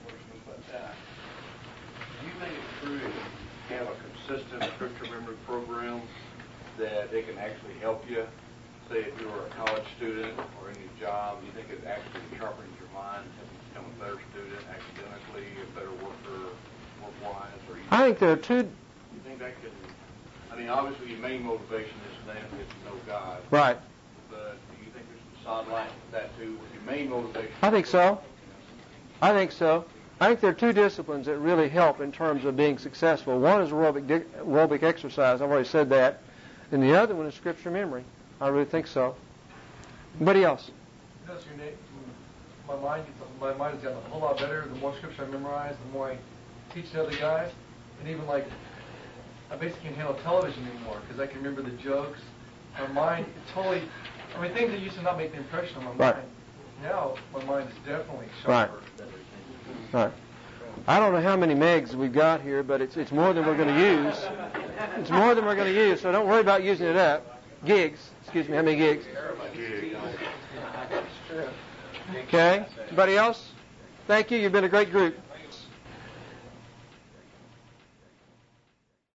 Do you think it's true if you have a consistent scripture memory program that it can actually help you? Say if you were a college student or any job, do you think it actually sharpens your mind and helps you become a better student academically, a better worker, work-wise? Or you I think there are two... You think that can... I mean, obviously your main motivation is to get to know God. Right. But do you think there's some sideline with that too, with your main motivation? I think so. I think so. I think there are two disciplines that really help in terms of being successful. One is aerobic, aerobic exercise. I've already said that. And the other one is scripture memory. I really think so. Anybody else? Professor, your name, my mind gets, my mind has gotten a whole lot better. The more scripture I memorize, the more I teach the other guys, and even like I basically can't handle television anymore because I can remember the jokes. My mind it totally. I mean, things that used to not make an impression on my Right. mind. Now my mind is definitely sharper. Right. Right. I don't know how many megs we've got here, but it's it's more than we're going to use. It's more than we're going to use, so don't worry about using it up. Gigs. Excuse me, how many gigs? Okay. Anybody else? Thank you. You've been a great group.